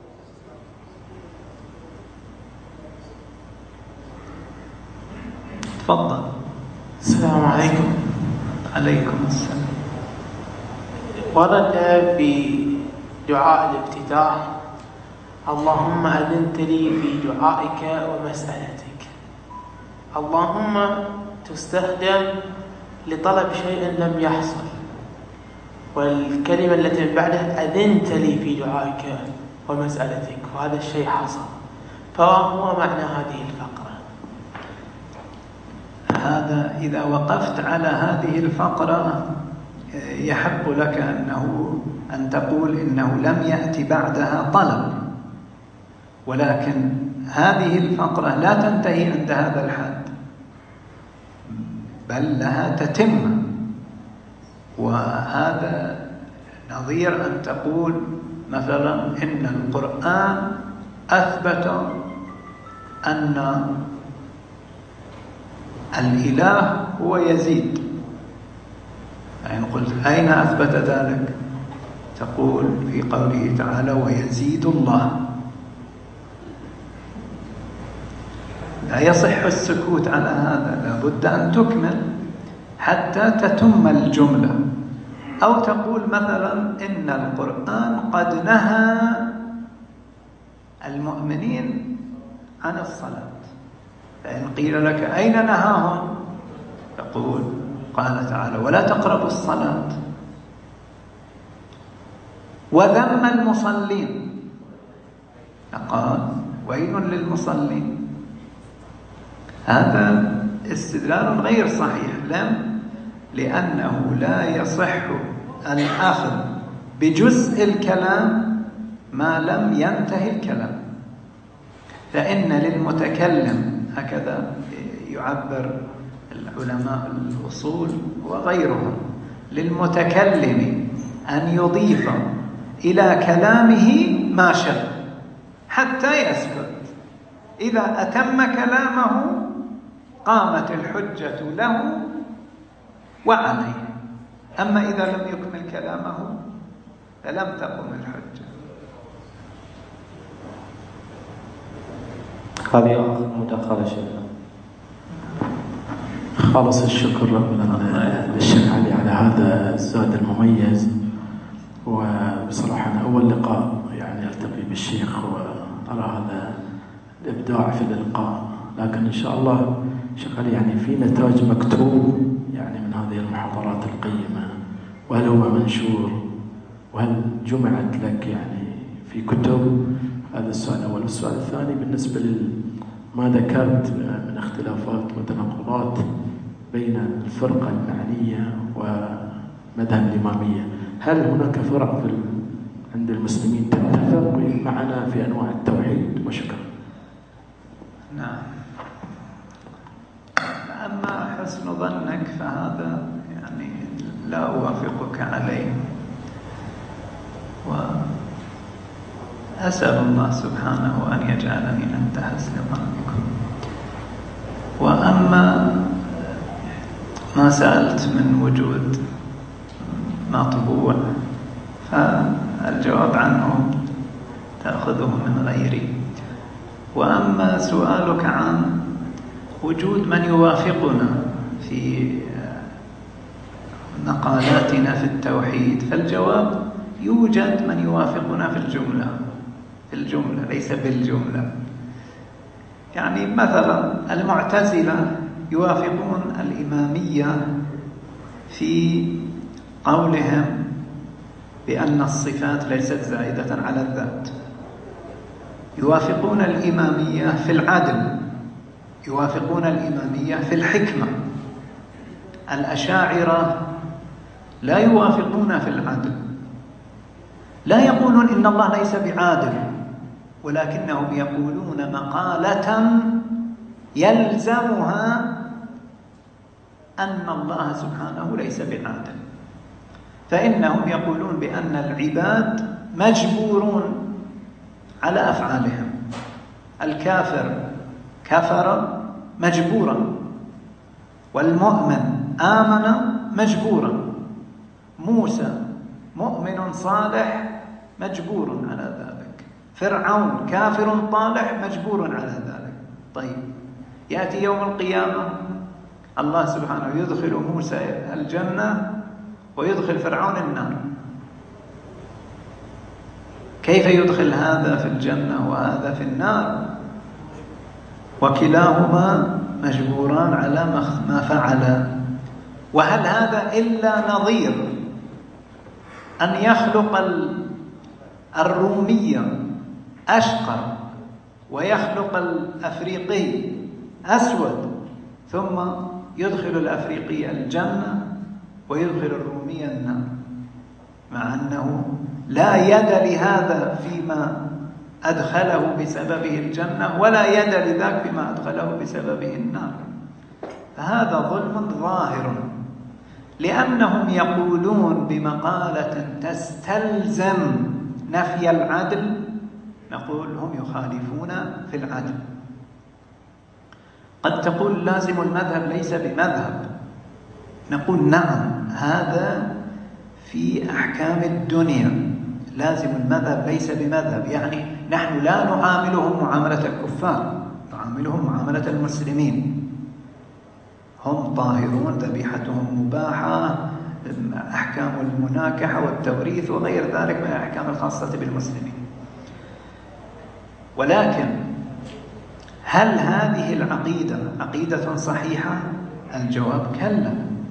تفضل. السلام عليكم. عليكم السلام. ورد في دعاء الافتتاح اللهم أذنت لي في دعائك ومسألتك. اللهم تستخدم لطلب شيء لم يحصل، والكلمة التي من بعدها أذنت لي في دعائك ومسألتك، وهذا الشيء حصل. فهو معنى هذه الفقرة. هذا إذا وقفت على هذه الفقرة يحق لك أنه أن تقول إنه لم يأتي بعدها طلب، ولكن هذه الفقرة لا تنتهي عند هذا الحد، بل لها تتمة. وهذا نظير أن تقول مثلا إن القرآن أثبت أن الإله هو يزيد، يعني قلت أين أثبت ذلك؟ تقول في قوله تعالى ويزيد الله. لا يصح السكوت على هذا، لا بد أن تكمل حتى تتم الجملة. أو تقول مثلا إن القرآن قد نهى المؤمنين عن الصلاة، فإن قيل لك أين نهاهم؟ تقول قال تعالى ولا تقربوا الصلاة، وذم المصلين فقال ويل للمصلين. هذا استدلال غير صحيح، لم لأنه لا يصح الأخذ بجزء الكلام ما لم ينتهي الكلام. فإن للمتكلم، هكذا يعبر العلماء الأصول وغيرهم، للمتكلم أن يضيف إلى كلامه ما شاء حتى يسكت. إذا أتم كلامه قامت الحجة له وعليه، أما إذا لم يكمل كلامه فلم تقم الحجة. هذه آخر مداخلة شيخنا. خالص الشكر للشيخ علي على هذا الزاد المميز. وبصراحة أنا أول لقاء يعني ألتقي بالشيخ وأرى هذا الإبداع في الإلقاء، لكن إن شاء الله شيخ علي يعني في نتاج مكتوب يعني من هذه المحاضرات القيمة، وهل هو منشور وهل جمعت لك يعني في كتب؟ هذا السؤال الأول. السؤال الثاني بالنسبة لما ذكرت من اختلافات وتناقضات بين الفرقة المعنية ومذهب الإمامية، هل هناك فرق في عند المسلمين تتفق معنا في أنواع التوحيد؟ وشكرا. نعم. أما حسن ظنك فهذا يعني لا أوافقك عليه، وأسأل الله سبحانه أن يجعلني عند حسن ظنكم. وأما ما سألت من وجود مطبوع فالجواب عنه تأخذه من غيري. وأما سؤالك عن وجود من يوافقنا في مقالاتنا في التوحيد، فالجواب يوجد من يوافقنا في الجملة في الجملة ليس بالجملة. يعني مثلا المعتزلة يوافقون الإمامية في قولهم بأن الصفات ليست زائدة على الذات، يوافقون الإمامية في العدل، يوافقون الإمامية في الحكمة. الأشاعرة لا يوافقون في العدل، لا يقولون إن الله ليس بعادل، ولكنهم يقولون مقالة يلزمها أن الله سبحانه ليس بعادل. فإنهم يقولون بأن العباد مجبورون على أفعالهم. الكافر كفر مجبورا، والمؤمن آمن مجبورا، موسى مؤمن صالح مجبور على ذلك، فرعون كافر طالح مجبور على ذلك. طيب يأتي يوم القيامة الله سبحانه يدخل موسى الجنة ويدخل فرعون النار، كيف يدخل هذا في الجنة وهذا في النار وكلاهما مجبوران على ما فعل؟ وهل هذا إلا نظير أن يخلق الرومية أشقر ويخلق الأفريقي أسود ثم يدخل الأفريقي الجنة ويدخل الرومية النار، مع أنه لا يد لهذا فيما أدخله بسببه الجنة ولا يد لذاك بما أدخله بسببه النار. فهذا ظلم ظاهر، لأنهم يقولون بمقالة تستلزم نفي العدل، نقول هم يخالفون في العدل. قد تقول لازم المذهب ليس بمذهب، نقول نعم، هذا في أحكام الدنيا. لازم المذهب ليس بمذهب، يعني نحن لا نعاملهم معاملة الكفار، نعاملهم معاملة المسلمين. هم طاهرون، ذبيحتهم مباحة، أحكام المناكحة والتوريث وغير ذلك من الأحكام الخاصة بالمسلمين. ولكن هل هذه العقيدة عقيدة صحيحة؟ الجواب كلا.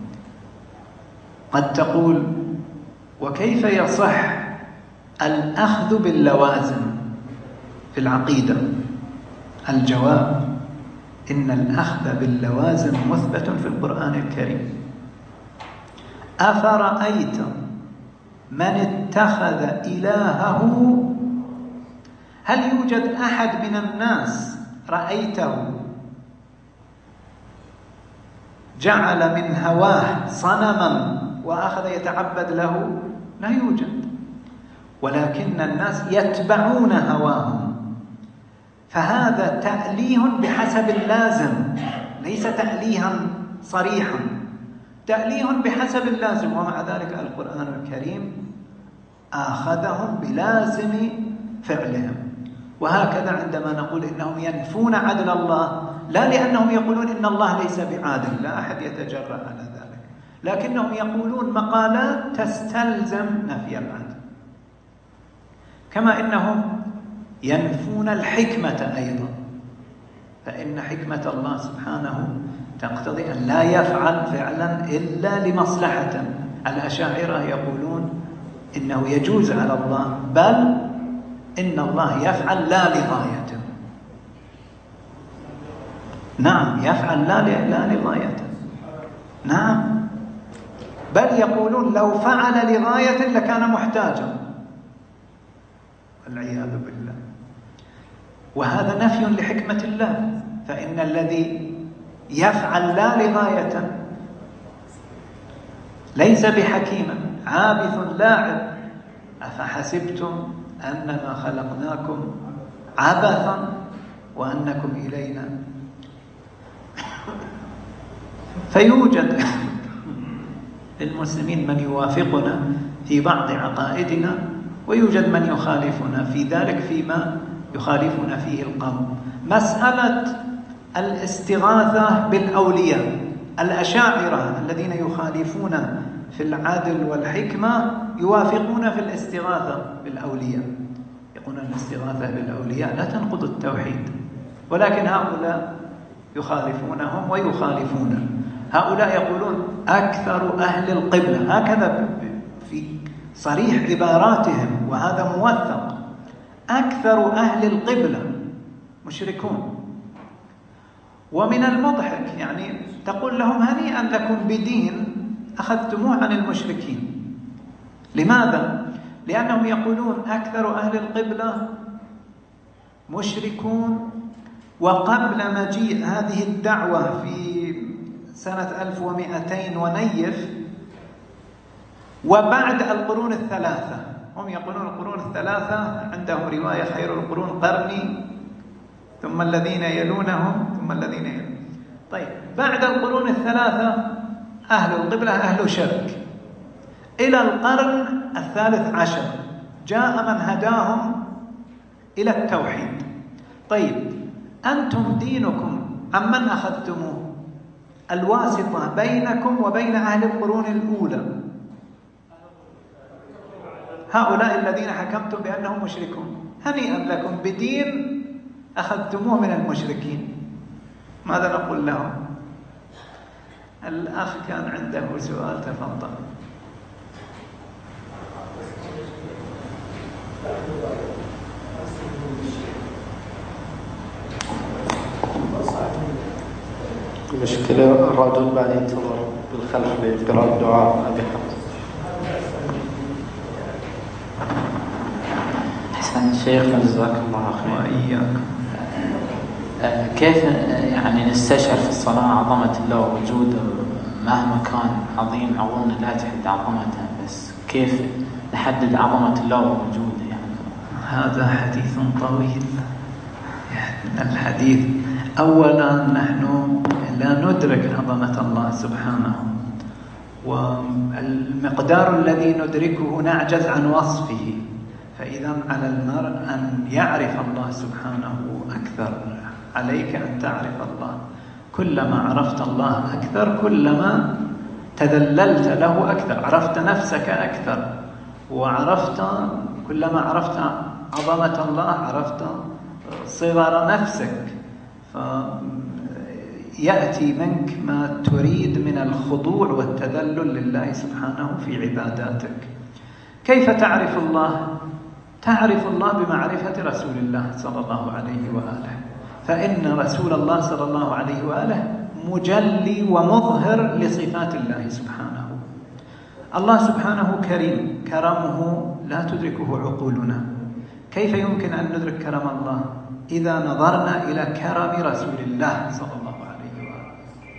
قد تقول وكيف يصح الأخذ باللوازم في العقيدة؟ الجواب إن الأخذ باللوازم مثبت في القرآن الكريم. أفرأيت من اتخذ إلهه، هل يوجد أحد من الناس رأيته جعل من هواه صنما وأخذ يتعبد له؟ لا يوجد، ولكن الناس يتبعون هواهم. فهذا تأليه بحسب اللازم، ليس تأليها صريحا، تأليه بحسب اللازم. ومع ذلك القرآن الكريم آخذهم بلازم فعلهم. وهكذا عندما نقول إنهم ينفون عدل الله، لا لأنهم يقولون إن الله ليس بعادل، لا أحد يتجرأ على ذلك، لكنهم يقولون مقالات تستلزم نفي العدل. كما إنهم ينفون الحكمة أيضا، فإن حكمة الله سبحانه تقتضي أن لا يفعل فعلا إلا لمصلحة. الأشاعرة يقولون إنه يجوز على الله، بل إن الله يفعل لا لغاية. نعم، يفعل لا لا لغاية. نعم، بل يقولون لو فعل لغاية لكان محتاجا، والعياذ بالله. وهذا نفي لحكمة الله، فإن الذي يفعل لا لغاية ليس بحكيما، عابث لاعب. أفحسبتم أنما خلقناكم عبثا وأنكم إلينا. فيوجد للمسلمين من يوافقنا في بعض عقائدنا، ويوجد من يخالفنا في ذلك فيما يخالفنا فيه القوم. مسألة الاستغاثة بالأولياء، الأشاعرة الذين يخالفون في العدل والحكمة يوافقون في الاستغاثة بالأولياء، يقولون الاستغاثة بالأولياء لا تنقض التوحيد، ولكن هؤلاء يخالفونهم ويخالفون. هؤلاء يقولون أكثر أهل القبلة، هكذا في صريح عباراتهم وهذا موثق، أكثر أهل القبلة مشركون. ومن المضحك يعني تقول لهم هنيئا لكم بدين أخذتموه عن المشركين. لماذا؟ لأنهم يقولون أكثر أهل القبلة مشركون، وقبل مجيء هذه الدعوة في سنة ألف ومئتين ونيف، وبعد القرون الثلاثة. هم يقولون القرون الثلاثة، عندهم رواية خير القرون قرني ثم الذين يلونهم ثم الذين يلونهم. طيب، بعد القرون الثلاثة أهل القبلة أهل شرك، إلى القرن الثالث عشر جاء من هداهم إلى التوحيد. طيب، أنتم دينكم عمن أخذتموه؟ الواسطة بينكم وبين أهل القرون الأولى، هؤلاء الذين حكمتم بأنهم مشركون. هنيئا لكم بدين أخذتموه من المشركين. ماذا نقول لهم؟ الأخ كان عنده سؤال، تفضل. المشكلة الرجل بعد ينتظر بالخلف لقراءة الدعاء أبي حمد. أحسن شيخنا جزاك الله خير. وإياكم. كيف يعني نستشعر في الصلاة عظمة الله ووجوده مهما كان عظيم؟ عظمنا لا تحد عظمته، بس كيف نحدد عظمة الله ووجوده يعني؟ هذا حديث طويل. يعني الحديث أولا نحن لا ندرك عظمة الله سبحانه، والمقدار الذي ندركه نعجز عن وصفه، فإذا على المرء أن يعرف الله سبحانه أكثر. عليك أن تعرف الله، كلما عرفت الله أكثر كلما تذللت له أكثر، عرفت نفسك أكثر، وعرفت كلما عرفت عظمة الله عرفت صغر نفسك، فيأتي منك ما تريد من الخضوع والتذلل لله سبحانه في عباداتك. كيف تعرف الله؟ تعرف الله بمعرفة رسول الله صلى الله عليه وآله، فإن رسول الله صلى الله عليه وآله مجلي ومظهر لصفات الله سبحانه. الله سبحانه كريم، كرمه لا تدركه عقولنا. كيف يمكن أن ندرك كرم الله؟ إذا نظرنا إلى كرم رسول الله صلى الله عليه وآله.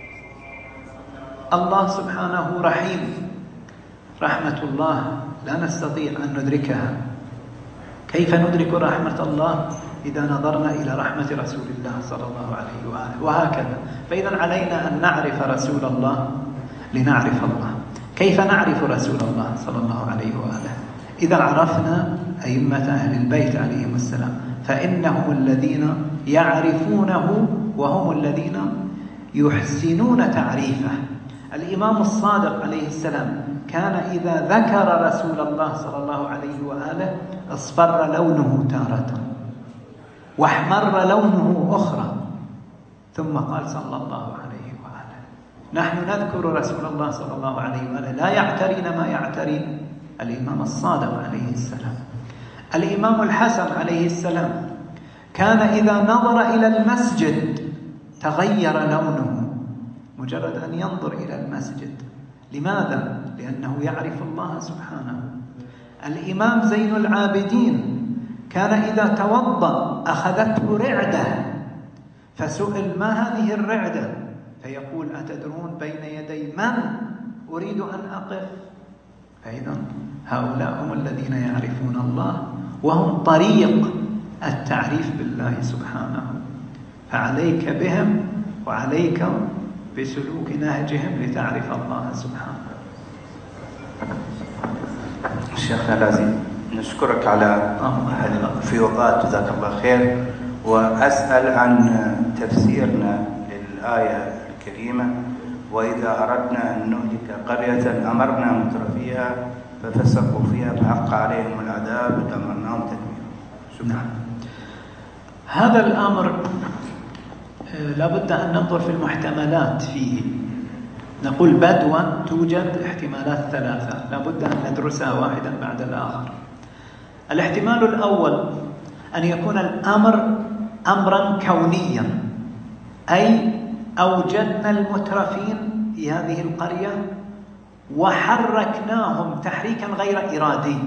الله سبحانه رحيم، رحمة الله لا نستطيع أن ندركها. كيف ندرك رحمة الله؟ إذا نظرنا إلى رحمة رسول الله صلى الله عليه وآله، وهكذا. فإذا علينا أن نعرف رسول الله لنعرف الله. كيف نعرف رسول الله صلى الله عليه وآله؟ إذا عرفنا أئمة أهل البيت عليهم السلام، فإنهم الذين يعرفونه وهم الذين يحسنون تعريفه. الإمام الصادق عليه السلام كان إذا ذكر رسول الله صلى الله عليه وآله اصفر لونه تارة واحمر لونه أخرى، ثم قال صلى الله عليه وآله. نحن نذكر رسول الله صلى الله عليه وآله لا يعترينا ما يعتري الإمام الصادق عليه السلام. الإمام الحسن عليه السلام كان إذا نظر إلى المسجد تغير لونه مجرد أن ينظر إلى المسجد. لماذا؟ لأنه يعرف الله سبحانه. الإمام زين العابدين كان إذا توضأ أخذته رعدة، فسئل ما هذه الرعدة؟ فيقول أتدرون بين يدي من أريد أن أقف؟ فإذا هؤلاء هم الذين يعرفون الله، وهم طريق التعريف بالله سبحانه. فعليك بهم وعليك بسلوك نهجهم لتعرف الله سبحانه. شيخنا لازم نشكرك على هذه الفيوضات، جزاك الله خير. وأسأل عن تفسيرنا للآية الكريمة: وإذا أردنا أن نهلك قرية أمرنا مترفيها ففسقوا فيها فحق عليهم العذاب ودمرناهم تدميرا. نعم، هذا الأمر لابد أن ننظر في المحتملات فيه. نقول بدوا توجد احتمالات ثلاثة لابد أن ندرسها واحدا بعد الآخر. الاحتمال الأول أن يكون الأمر أمرا كونيا، أي أوجدنا المترفين في هذه القرية وحركناهم تحريكا غير إرادي.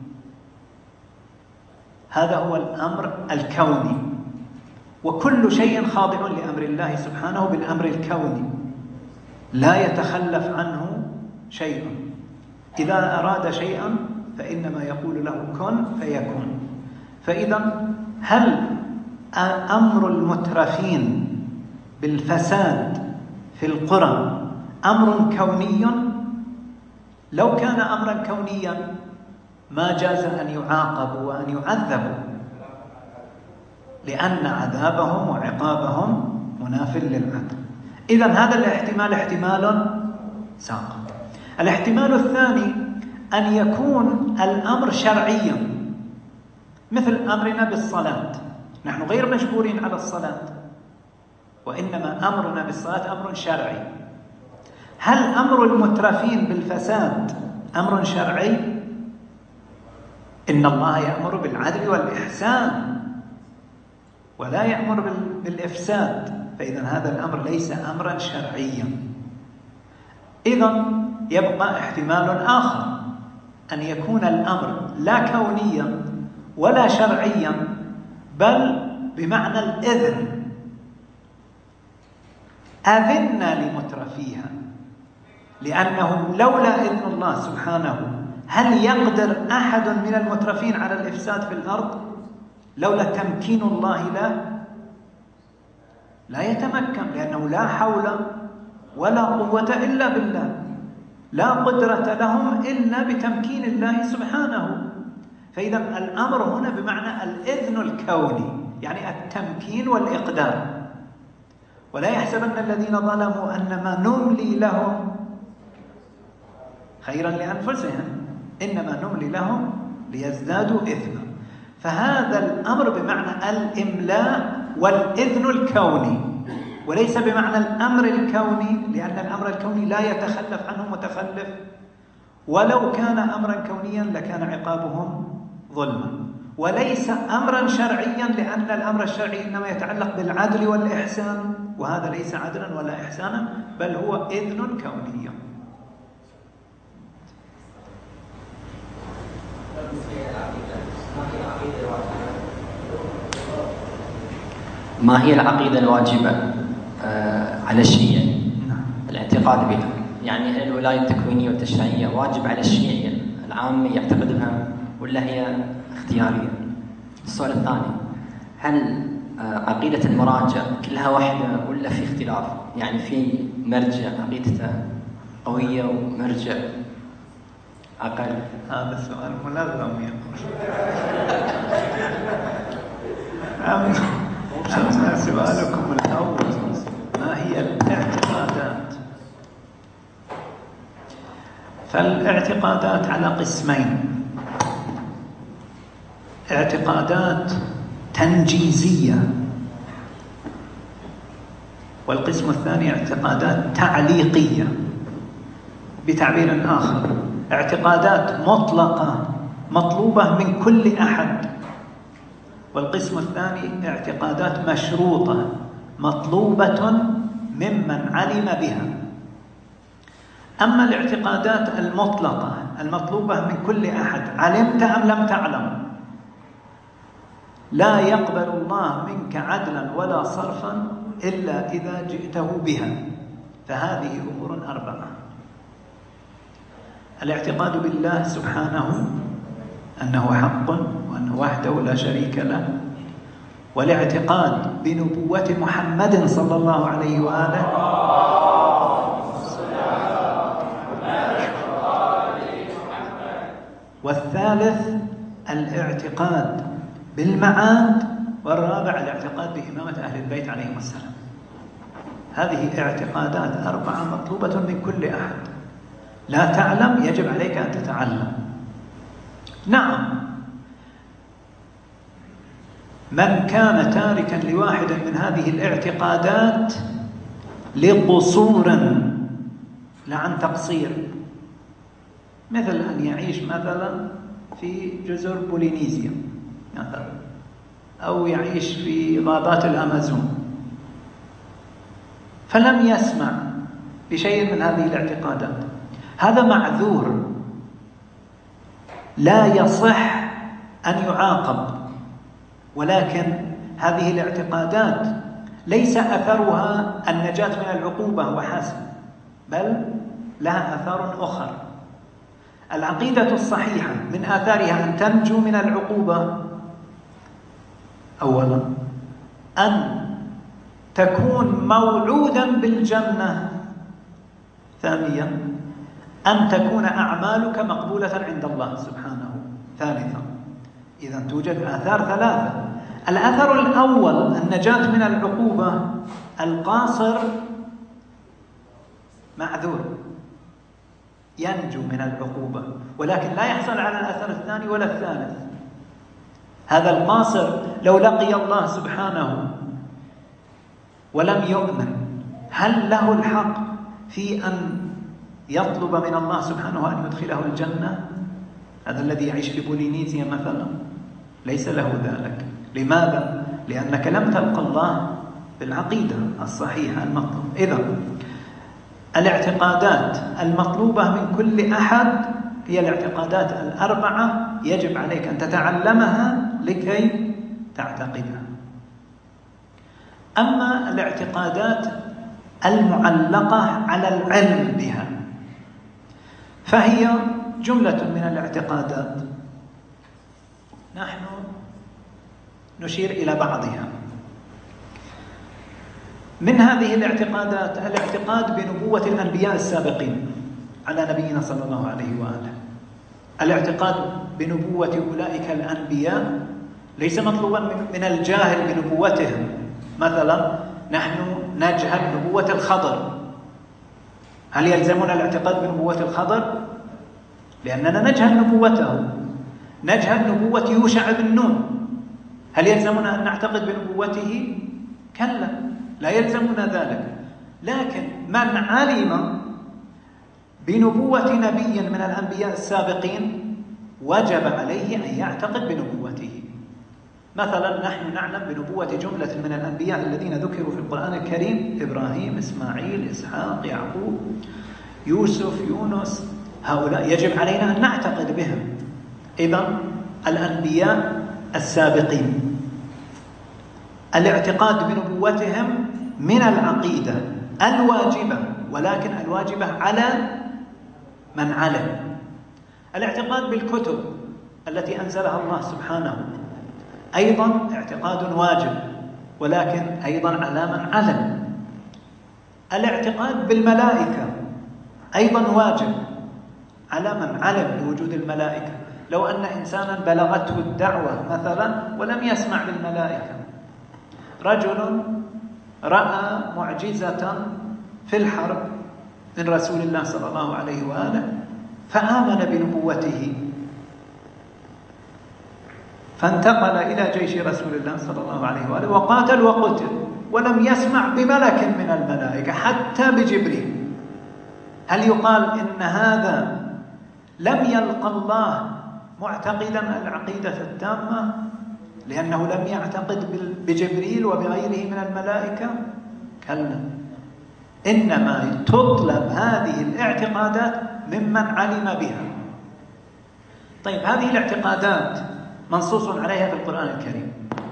هذا هو الأمر الكوني، وكل شيء خاضع لأمر الله سبحانه بالأمر الكوني، لا يتخلف عنه شيء. إذا أراد شيئا فإنما يقول له كن فيكون. فإذا هل أمر المترفين بالفساد في القرى أمر كوني؟ لو كان أمرا كونيا ما جاز أن يعاقبوا وأن يعذبوا، لأن عذابهم وعقابهم مناف للعدل. إذن هذا الاحتمال احتمال ساقط. الاحتمال الثاني أن يكون الأمر شرعيا، مثل أمرنا بالصلاة. نحن غير مجبورين على الصلاة، وإنما أمرنا بالصلاة أمر شرعي. هل أمر المترفين بالفساد أمر شرعي؟ إن الله يأمر بالعدل والإحسان ولا يأمر بالإفساد، فإذا هذا الأمر ليس أمرا شرعيا. إذن يبقى احتمال آخر، أن يكون الأمر لا كونيا ولا شرعيا، بل بمعنى الإذن. أذنا لمترفيها، لأنه لولا إذن الله سبحانه هل يقدر أحد من المترفين على الإفساد في الأرض؟ لولا تمكين الله له لا يتمكن، لأنه لا حول ولا قوة إلا بالله، لا قدرة لهم إلا بتمكين الله سبحانه. فإذا الأمر هنا بمعنى الإذن الكوني، يعني التمكين والإقدار. ولا يحسبن الذين ظلموا أنما نملي لهم خيرا لأنفسهم، إنما نملي لهم ليزدادوا إثما. فهذا الأمر بمعنى الإملاء والإذن الكوني، وليس بمعنى الأمر الكوني، لأن الأمر الكوني لا يتخلف عنه متخلف، ولو كان أمرا كونيا لكان عقابهم ظلما. وليس أمرا شرعيا، لأن الأمر الشرعي إنما يتعلق بالعدل والإحسان، وهذا ليس عدلا ولا إحسانا، بل هو إذن كوني. ما هي العقيدة الواجبة على الشيعة؟ الاعتقاد بها، يعني الولاية التكوينية والتشريعية واجب على الشيعة العام يعتقد بها ولا هي اختيارية؟ السؤال الثاني، هل عقيدة المراجع كلها واحدة ولا في اختلاف؟ يعني في مرجع عقيدته قوية ومرجع أقل؟ هذا السؤال ملغم يقول. أما سؤالكم الأول، ما هي الاعتقادات؟ فالاعتقادات على قسمين: اعتقادات تنجيزية، والقسم الثاني اعتقادات تعليقية. بتعبير آخر، اعتقادات مطلقة مطلوبة من كل أحد، والقسم الثاني اعتقادات مشروطة مطلوبة ممن علم بها. أما الاعتقادات المطلقة المطلوبة من كل أحد، علمت أم لم تعلم، لا يقبل الله منك عدلا ولا صرفا إلا إذا جئته بها. فهذه أمور أربعة: الاعتقاد بالله سبحانه أنه حق وأنه وحده لا شريك له، والاعتقاد بنبوة محمد صلى الله عليه وآله، والثالث الاعتقاد بالمعاد، والرابع الاعتقاد بإمامة أهل البيت عليهم السلام. هذه اعتقادات أربعة مطلوبة من كل أحد. لا تعلم يجب عليك أن تتعلم. نعم، من كان تاركا لواحد من هذه الاعتقادات لقصور لا عن تقصير، مثل أن يعيش مثلا في جزر بولينيزيا مثلا، أو يعيش في غابات الأمازون، فلم يسمع بشيء من هذه الاعتقادات، هذا معذور، لا يصح أن يعاقب. ولكن هذه الاعتقادات ليس أثرها النجاة من العقوبة وحسب، بل لها أثار أخرى. العقيدة الصحيحة من آثارها أن تنجو من العقوبة: أولا أن تكون موعودا بالجنة، ثانيا أن تكون أعمالك مقبولة عند الله سبحانه، ثالثا. إذا توجد آثار ثلاثة. الأثر الأول النجاة من العقوبة، القاصر معذور ينجو من العقوبة، ولكن لا يحصل على الأثر الثاني ولا الثالث. هذا القاصر لو لقي الله سبحانه ولم يؤمن، هل له الحق في أن يطلب من الله سبحانه أن يدخله الجنة؟ هذا الذي يعيش في بولينيزيا مثلا ليس له ذلك. لماذا؟ لأنك لم تلقى الله بالعقيدة الصحيحة المطلوبة. إذن الاعتقادات المطلوبة من كل أحد هي الاعتقادات الأربعة، يجب عليك أن تتعلمها لكي تعتقدها. أما الاعتقادات المعلقة على العلم بها فهي جملة من الاعتقادات نحن نشير إلى بعضها. من هذه الاعتقادات الاعتقاد بنبوة الأنبياء السابقين على نبينا صلى الله عليه وآله. الاعتقاد بنبوة أولئك الأنبياء ليس مطلوبا من الجاهل بنبوتهم. مثلا نحن نجهل نبوة الخضر، هل يلزمنا الاعتقاد بنبوة الخضر؟ لأننا نجهل نبوته. نجهل نبوة يوشع بن نون، هل يلزمنا أن نعتقد بنبوته؟ كلا، لا يلزمنا ذلك. لكن من علم بنبوة نبي من الأنبياء السابقين وجب عليه أن يعتقد بنبوته. مثلا نحن نعلم بنبوة جملة من الأنبياء الذين ذكروا في القرآن الكريم: إبراهيم، إسماعيل، إسحاق، يعقوب، يوسف، يونس. هؤلاء يجب علينا أن نعتقد بهم. إذن الأنبياء السابقين الاعتقاد بنبوتهم من العقيدة الواجبة، ولكن الواجبة على من علم. الاعتقاد بالكتب التي أنزلها الله سبحانه أيضا اعتقاد واجب، ولكن أيضا على من علم. الاعتقاد بالملائكة أيضا واجب على من علم بوجود الملائكة. لو أن إنسانا بلغته الدعوة مثلا ولم يسمع للملائكة، رجل رأى معجزة في الحرب من رسول الله صلى الله عليه وآله فآمن بنبوته، فانتقل إلى جيش رسول الله صلى الله عليه وآله وقاتل وقتل ولم يسمع بملك من الملائكة حتى بجبريل. هل يقال إن هذا لم يلقى الله معتقدا العقيدة التامة لأنه لم يعتقد بجبريل وبغيره من الملائكة؟ كلا، إنما تطلب هذه الاعتقادات ممن علم بها. طيب، هذه الاعتقادات منصوص عليها في القرآن الكريم: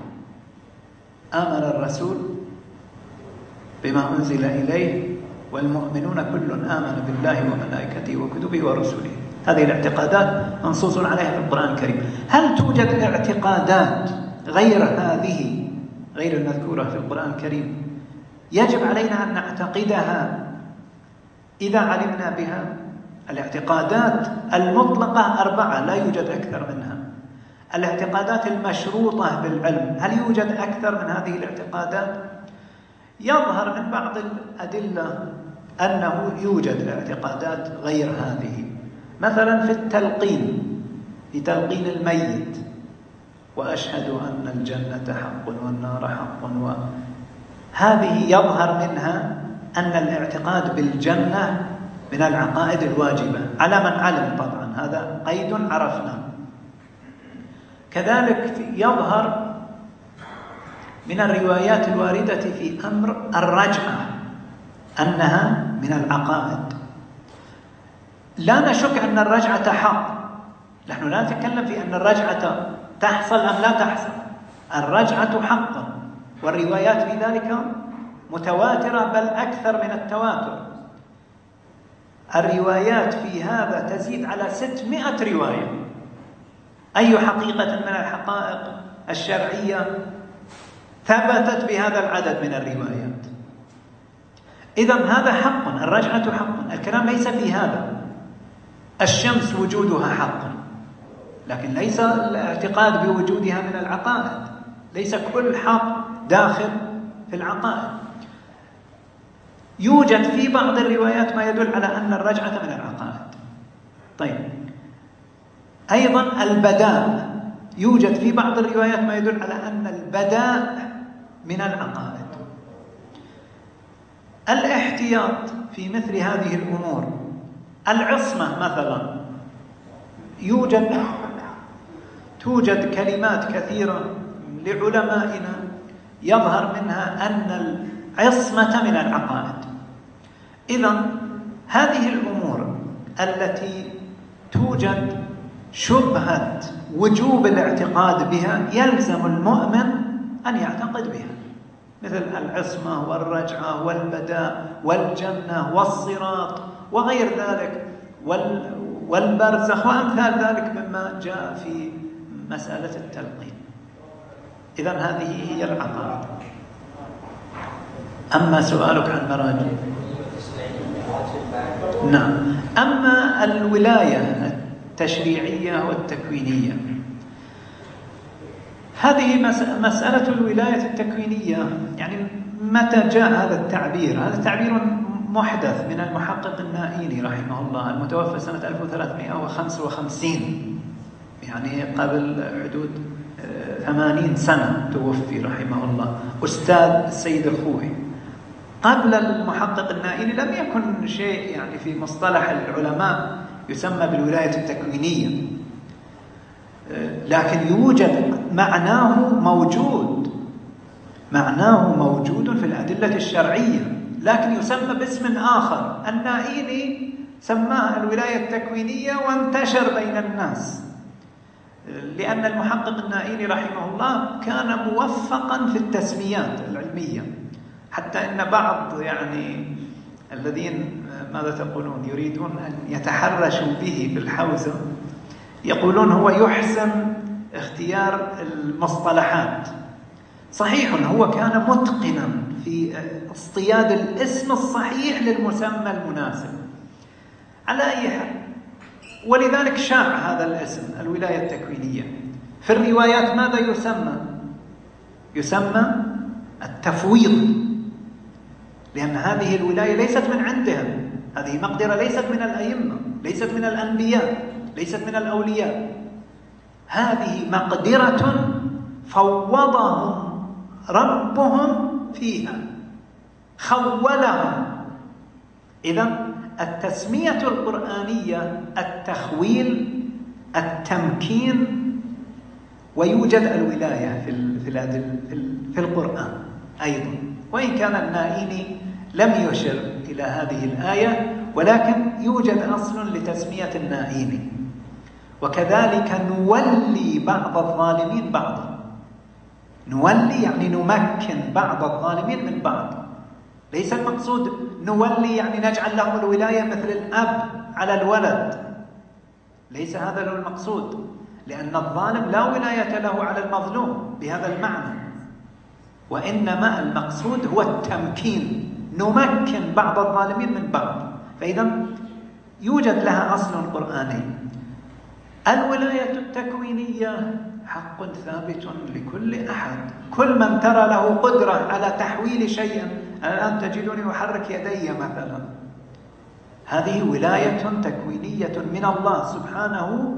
آمن الرسول بما أنزل إليه والمؤمنون كل آمن بالله وملائكته وكتبه ورسله. هذه الاعتقادات منصوص عليها في القرآن الكريم. هل توجد اعتقادات غير هذه، غير المذكورة في القرآن الكريم، يجب علينا أن نعتقدها إذا علمنا بها؟ الاعتقادات المطلقة أربعة، لا يوجد أكثر منها. الاعتقادات المشروطة بالعلم، هل يوجد أكثر من هذه الاعتقادات؟ يظهر من بعض الأدلة أنه يوجد اعتقادات غير هذه. مثلا في التلقين، في تلقين الميت: وأشهد أن الجنة حق والنار حق. وهذه يظهر منها أن الاعتقاد بالجنة من العقائد الواجبة على من علم، طبعا هذا قيد عرفنا. كذلك يظهر من الروايات الواردة في أمر الرجعة أنها من العقائد. لا نشك أن الرجعة حق، نحن لا نتكلم في أن الرجعة تحصل أم لا تحصل، الرجعة حق، والروايات في ذلك متواترة بل أكثر من التواتر. الروايات في هذا تزيد على ستمائة رواية. أي حقيقة من الحقائق الشرعية ثبتت بهذا العدد من الروايات؟ إذن هذا حق، الرجعة حق، الكلام ليس في هذا. الشمس وجودها حق، لكن ليس الاعتقاد بوجودها من العقائد. ليس كل حق داخل في العقائد. يوجد في بعض الروايات ما يدل على أن الرجعة من العقائد. طيب، أيضا البداء، يوجد في بعض الروايات ما يدل على أن البداء من العقائد. الاحتياط في مثل هذه الأمور، العصمة مثلا، يوجد توجد كلمات كثيرة لعلمائنا يظهر منها أن العصمة من العقائد. إذن هذه الأمور التي توجد شبهة وجوب الاعتقاد بها يلزم المؤمن أن يعتقد بها، مثل العصمة والرجعة والبداء والجنة والصراط وغير ذلك والبرزخ وأمثال ذلك مما جاء في مسألة التلقين. إذن هذه هي العقائد. أما سؤالك عن مراجع، نعم. أما الولاية التشريعية والتكوينية، هذه مسألة الولاية التكوينية، يعني متى جاء هذا التعبير؟ هذا التعبير محدث من المحقق النائيني رحمه الله المتوفى سنة ألف وثلاثمائة وخمسة وخمسين، يعني قبل حدود ثمانين سنة توفي رحمه الله، أستاذ السيد الخوئي. قبل المحقق النائيني لم يكن شيء يعني في مصطلح العلماء يسمى بالولاية التكوينية، لكن يوجد معناه موجود معناه موجود في الأدلة الشرعية، لكن يسمى باسم آخر. النائيني سماها الولاية التكوينية وانتشر بين الناس، لأن المحقق النائيني رحمه الله كان موفقا في التسميات العلمية، حتى إن بعض يعني الذين ماذا تقولون يريدون أن يتحرشوا به في الحوزة يقولون هو يحسن اختيار المصطلحات. صحيح هو كان متقنا في اصطياد الاسم الصحيح للمسمى المناسب على أي حال، ولذلك شاع هذا الاسم الولاية التكوينية. في الروايات ماذا يسمى؟ يسمى التفويض، لأن هذه الولاية ليست من عندهم، هذه مقدرة ليست من الأئمة، ليست من الأنبياء، ليست من الأولياء، هذه مقدرة فوضهم ربهم فيها، خولهم. إذن التسمية القرآنية التخويل، التمكين، ويوجد الولاية في في القرآن أيضا، وإن كان النائيني لم يشر إلى هذه الآية، ولكن يوجد أصل لتسمية النائيني. وكذلك نولي بعض الظالمين بعضا، نولي يعني نمكن بعض الظالمين من بعض، ليس المقصود نولي يعني نجعل لهم الولاية مثل الأب على الولد، ليس هذا هو المقصود، لأن الظالم لا ولاية له على المظلوم بهذا المعنى، وإنما المقصود هو التمكين، نمكن بعض الظالمين من بعض. فإذا يوجد لها أصل قرآني. الولاية التكوينية حق ثابت لكل أحد، كل من ترى له قدرة على تحويل شيء. الآن تجدني أحرك يدي مثلا، هذه ولاية تكوينية من الله سبحانه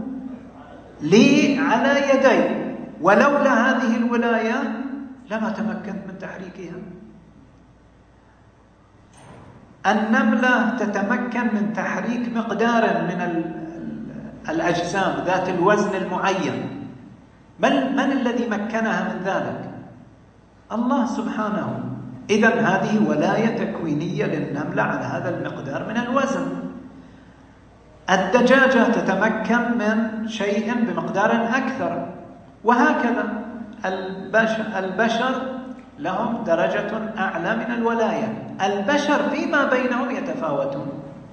لي على يدي، ولولا هذه الولاية لما تمكنت من تحريكها. النملة تتمكن من تحريك مقدار من الأجسام ذات الوزن المعين، من, من الذي مكنها من ذلك؟ الله سبحانه. إذن هذه ولاية تكوينية للنملة على هذا المقدار من الوزن. الدجاجة تتمكن من شيء بمقدار أكثر، وهكذا البشر, البشر لهم درجة أعلى من الولاية. البشر فيما بينهم يتفاوتون.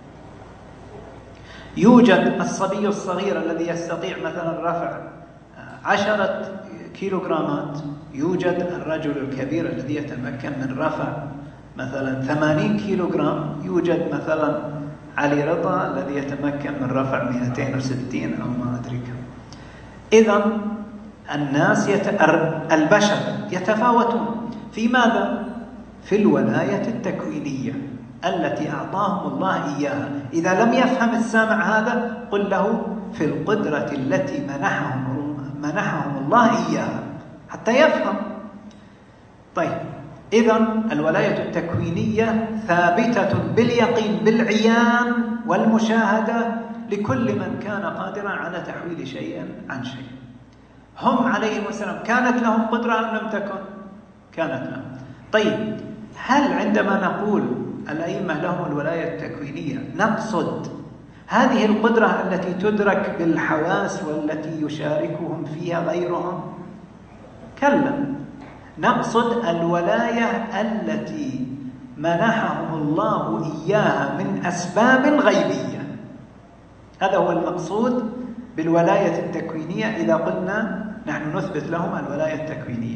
يوجد الصبي الصغير الذي يستطيع مثلا رفع عشرة كيلوغرامات، يوجد الرجل الكبير الذي يتمكن من رفع مثلا ثمانين كيلوغرام، يوجد مثلا علي رضا الذي يتمكن من رفع مئتين وستين أو ما أدري كم. إذن الناس يت... البشر يتفاوتون في ماذا؟ في الولاية التكوينية التي أعطاهم الله إياها. إذا لم يفهم السامع هذا قل له في القدرة التي منحهم, منحهم الله إياها حتى يفهم. طيب، إذن الولاية التكوينية ثابتة باليقين بالعيان والمشاهدة لكل من كان قادرا على تحويل شيء عن شيء. هم عليهم السلام كانت لهم قدرة أم لم تكن؟ كانت لهم. طيب، هل عندما نقول الأئمة لهم الولاية التكوينية نقصد هذه القدرة التي تدرك بالحواس والتي يشاركهم فيها غيرهم؟ كلا، نقصد الولاية التي منحهم الله إياها من أسباب غيبية. هذا هو المقصود بالولاية التكوينية إذا قلنا نحن نثبت لهم الولاية التكوينية.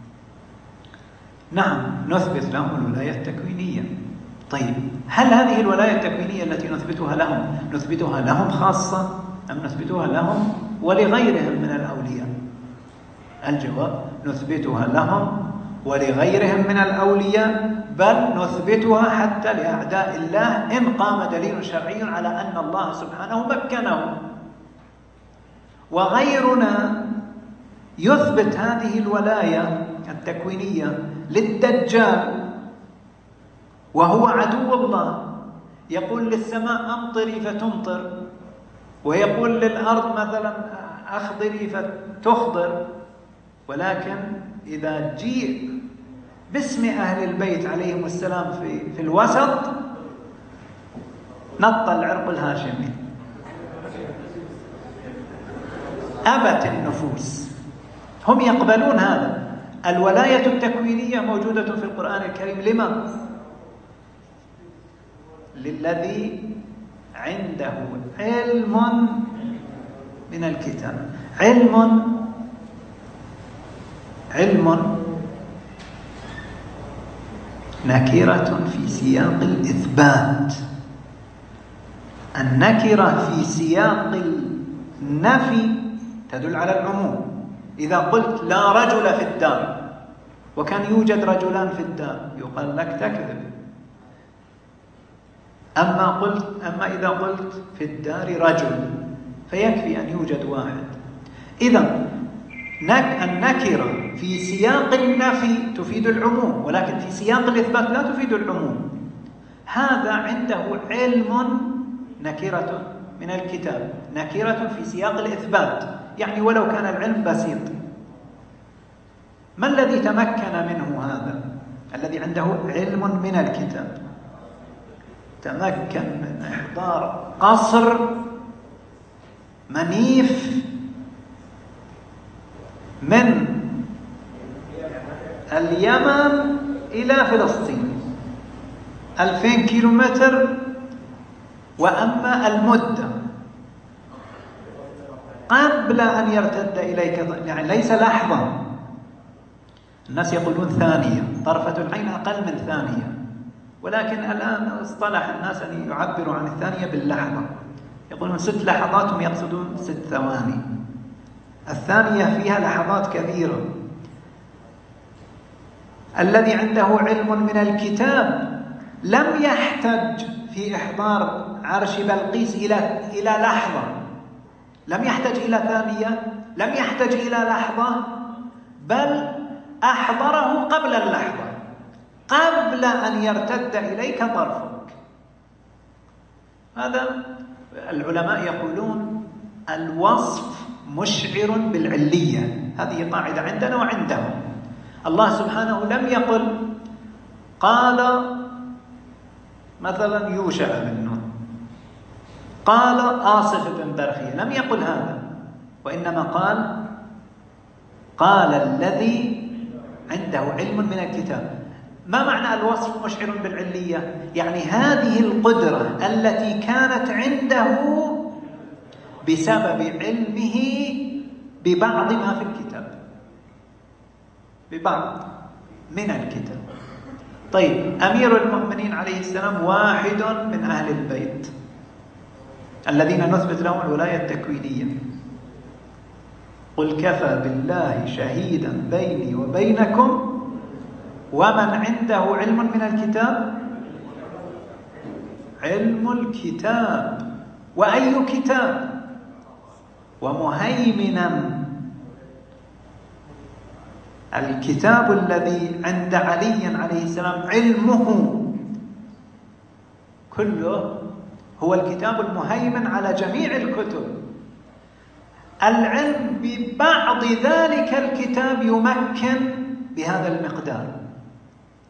نعم، نثبت لهم الولاية التكوينية. طيب، هل هذه الولاية التكوينية التي نثبتها لهم نثبتها لهم خاصة أم نثبتها لهم ولغيرهم من الأولياء؟ الجواب: نثبتها لهم ولغيرهم من الأولياء، بل نثبتها حتى لأعداء الله إن قام دليل شرعي على أن الله سبحانه مكنه. وغيرنا يثبت هذه الولاية التكوينية للدجال وهو عدو الله، يقول للسماء أمطري فتمطر، ويقول للأرض مثلا أخضري فتخضر، ولكن إذا جيء باسم أهل البيت عليهم السلام في, في الوسط نط العرق الهاشمي. أبت النفوس. هم يقبلون هذا. الولاية التكوينية موجودة في القرآن الكريم. لما؟ للذي عنده علم من الكتاب. علم علم نكرة في سياق الإثبات. النكرة في سياق النفي تدل على العموم. إذا قلت لا رجل في الدار وكان يوجد رجلان في الدار يقال لك تكذب. أما قلت أما إذا قلت في الدار رجل فيكفي أن يوجد واحد. إذا النكرة في سياق النفي تفيد العموم، ولكن في سياق الإثبات لا تفيد العموم. هذا عنده علم نكرة من الكتاب، نكرة في سياق الإثبات، يعني ولو كان العلم بسيط. ما الذي تمكن منه هذا الذي عنده علم من الكتاب؟ تمكن من إحضار قصر منيف من اليمن إلى فلسطين ألفين كيلومتر. وأما المدة قبل أن يرتد إليك، يعني ليس لحظة، الناس يقولون ثانية، طرفة العين أقل من ثانية، ولكن الآن اصطلح الناس أن يعبروا عن الثانية باللحظة، يقولون ست لحظات، هم يقصدون ست ثواني. الثانية فيها لحظات كثيرة. الذي عنده علم من الكتاب لم يحتج في إحضار عرش بلقيس إلى إلى لحظة، لم يحتج إلى ثانية، لم يحتج إلى لحظة، بل أحضره قبل اللحظة، قبل أن يرتد إليك طرفك. هذا العلماء يقولون الوصف مشعر بالعلية. هذه قاعدة عندنا وعندهم. الله سبحانه لم يقل قال مثلا يوشع بن نون، قال آصف بن برخية، لم يقل هذا، وإنما قال قال الذي عنده علم من الكتاب. ما معنى الوصف مشعر بالعلية؟ يعني هذه القدرة التي كانت عنده بسبب علمه ببعض ما في الكتاب، ببعض من الكتاب. طيب، أمير المؤمنين عليه السلام واحد من أهل البيت الذين نثبت لهم الولاية التكوينية. قل كفى بالله شهيدا بيني وبينكم ومن عنده علم من الكتاب. علم الكتاب، وأي كتاب؟ ومهيمنا. الكتاب الذي عند علي عليه السلام علمه كله هو الكتاب المهيمن على جميع الكتب. العلم ببعض ذلك الكتاب يمكن بهذا المقدار،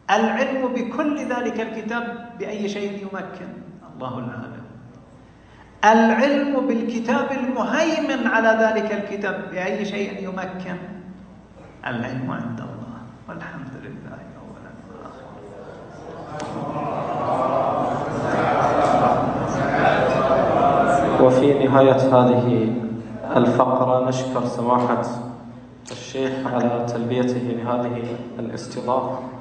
العلم بكل ذلك الكتاب بأي شيء يمكن؟ الله العالم. العلم بالكتاب المهيمن على ذلك الكتاب. بأي شيء يمكن؟ العلم عند الله، والحمد لله أولا وآخرا. وفي نهاية هذه الفقرة نشكر سماحة الشيخ على تلبيته لهذه الاستضافة.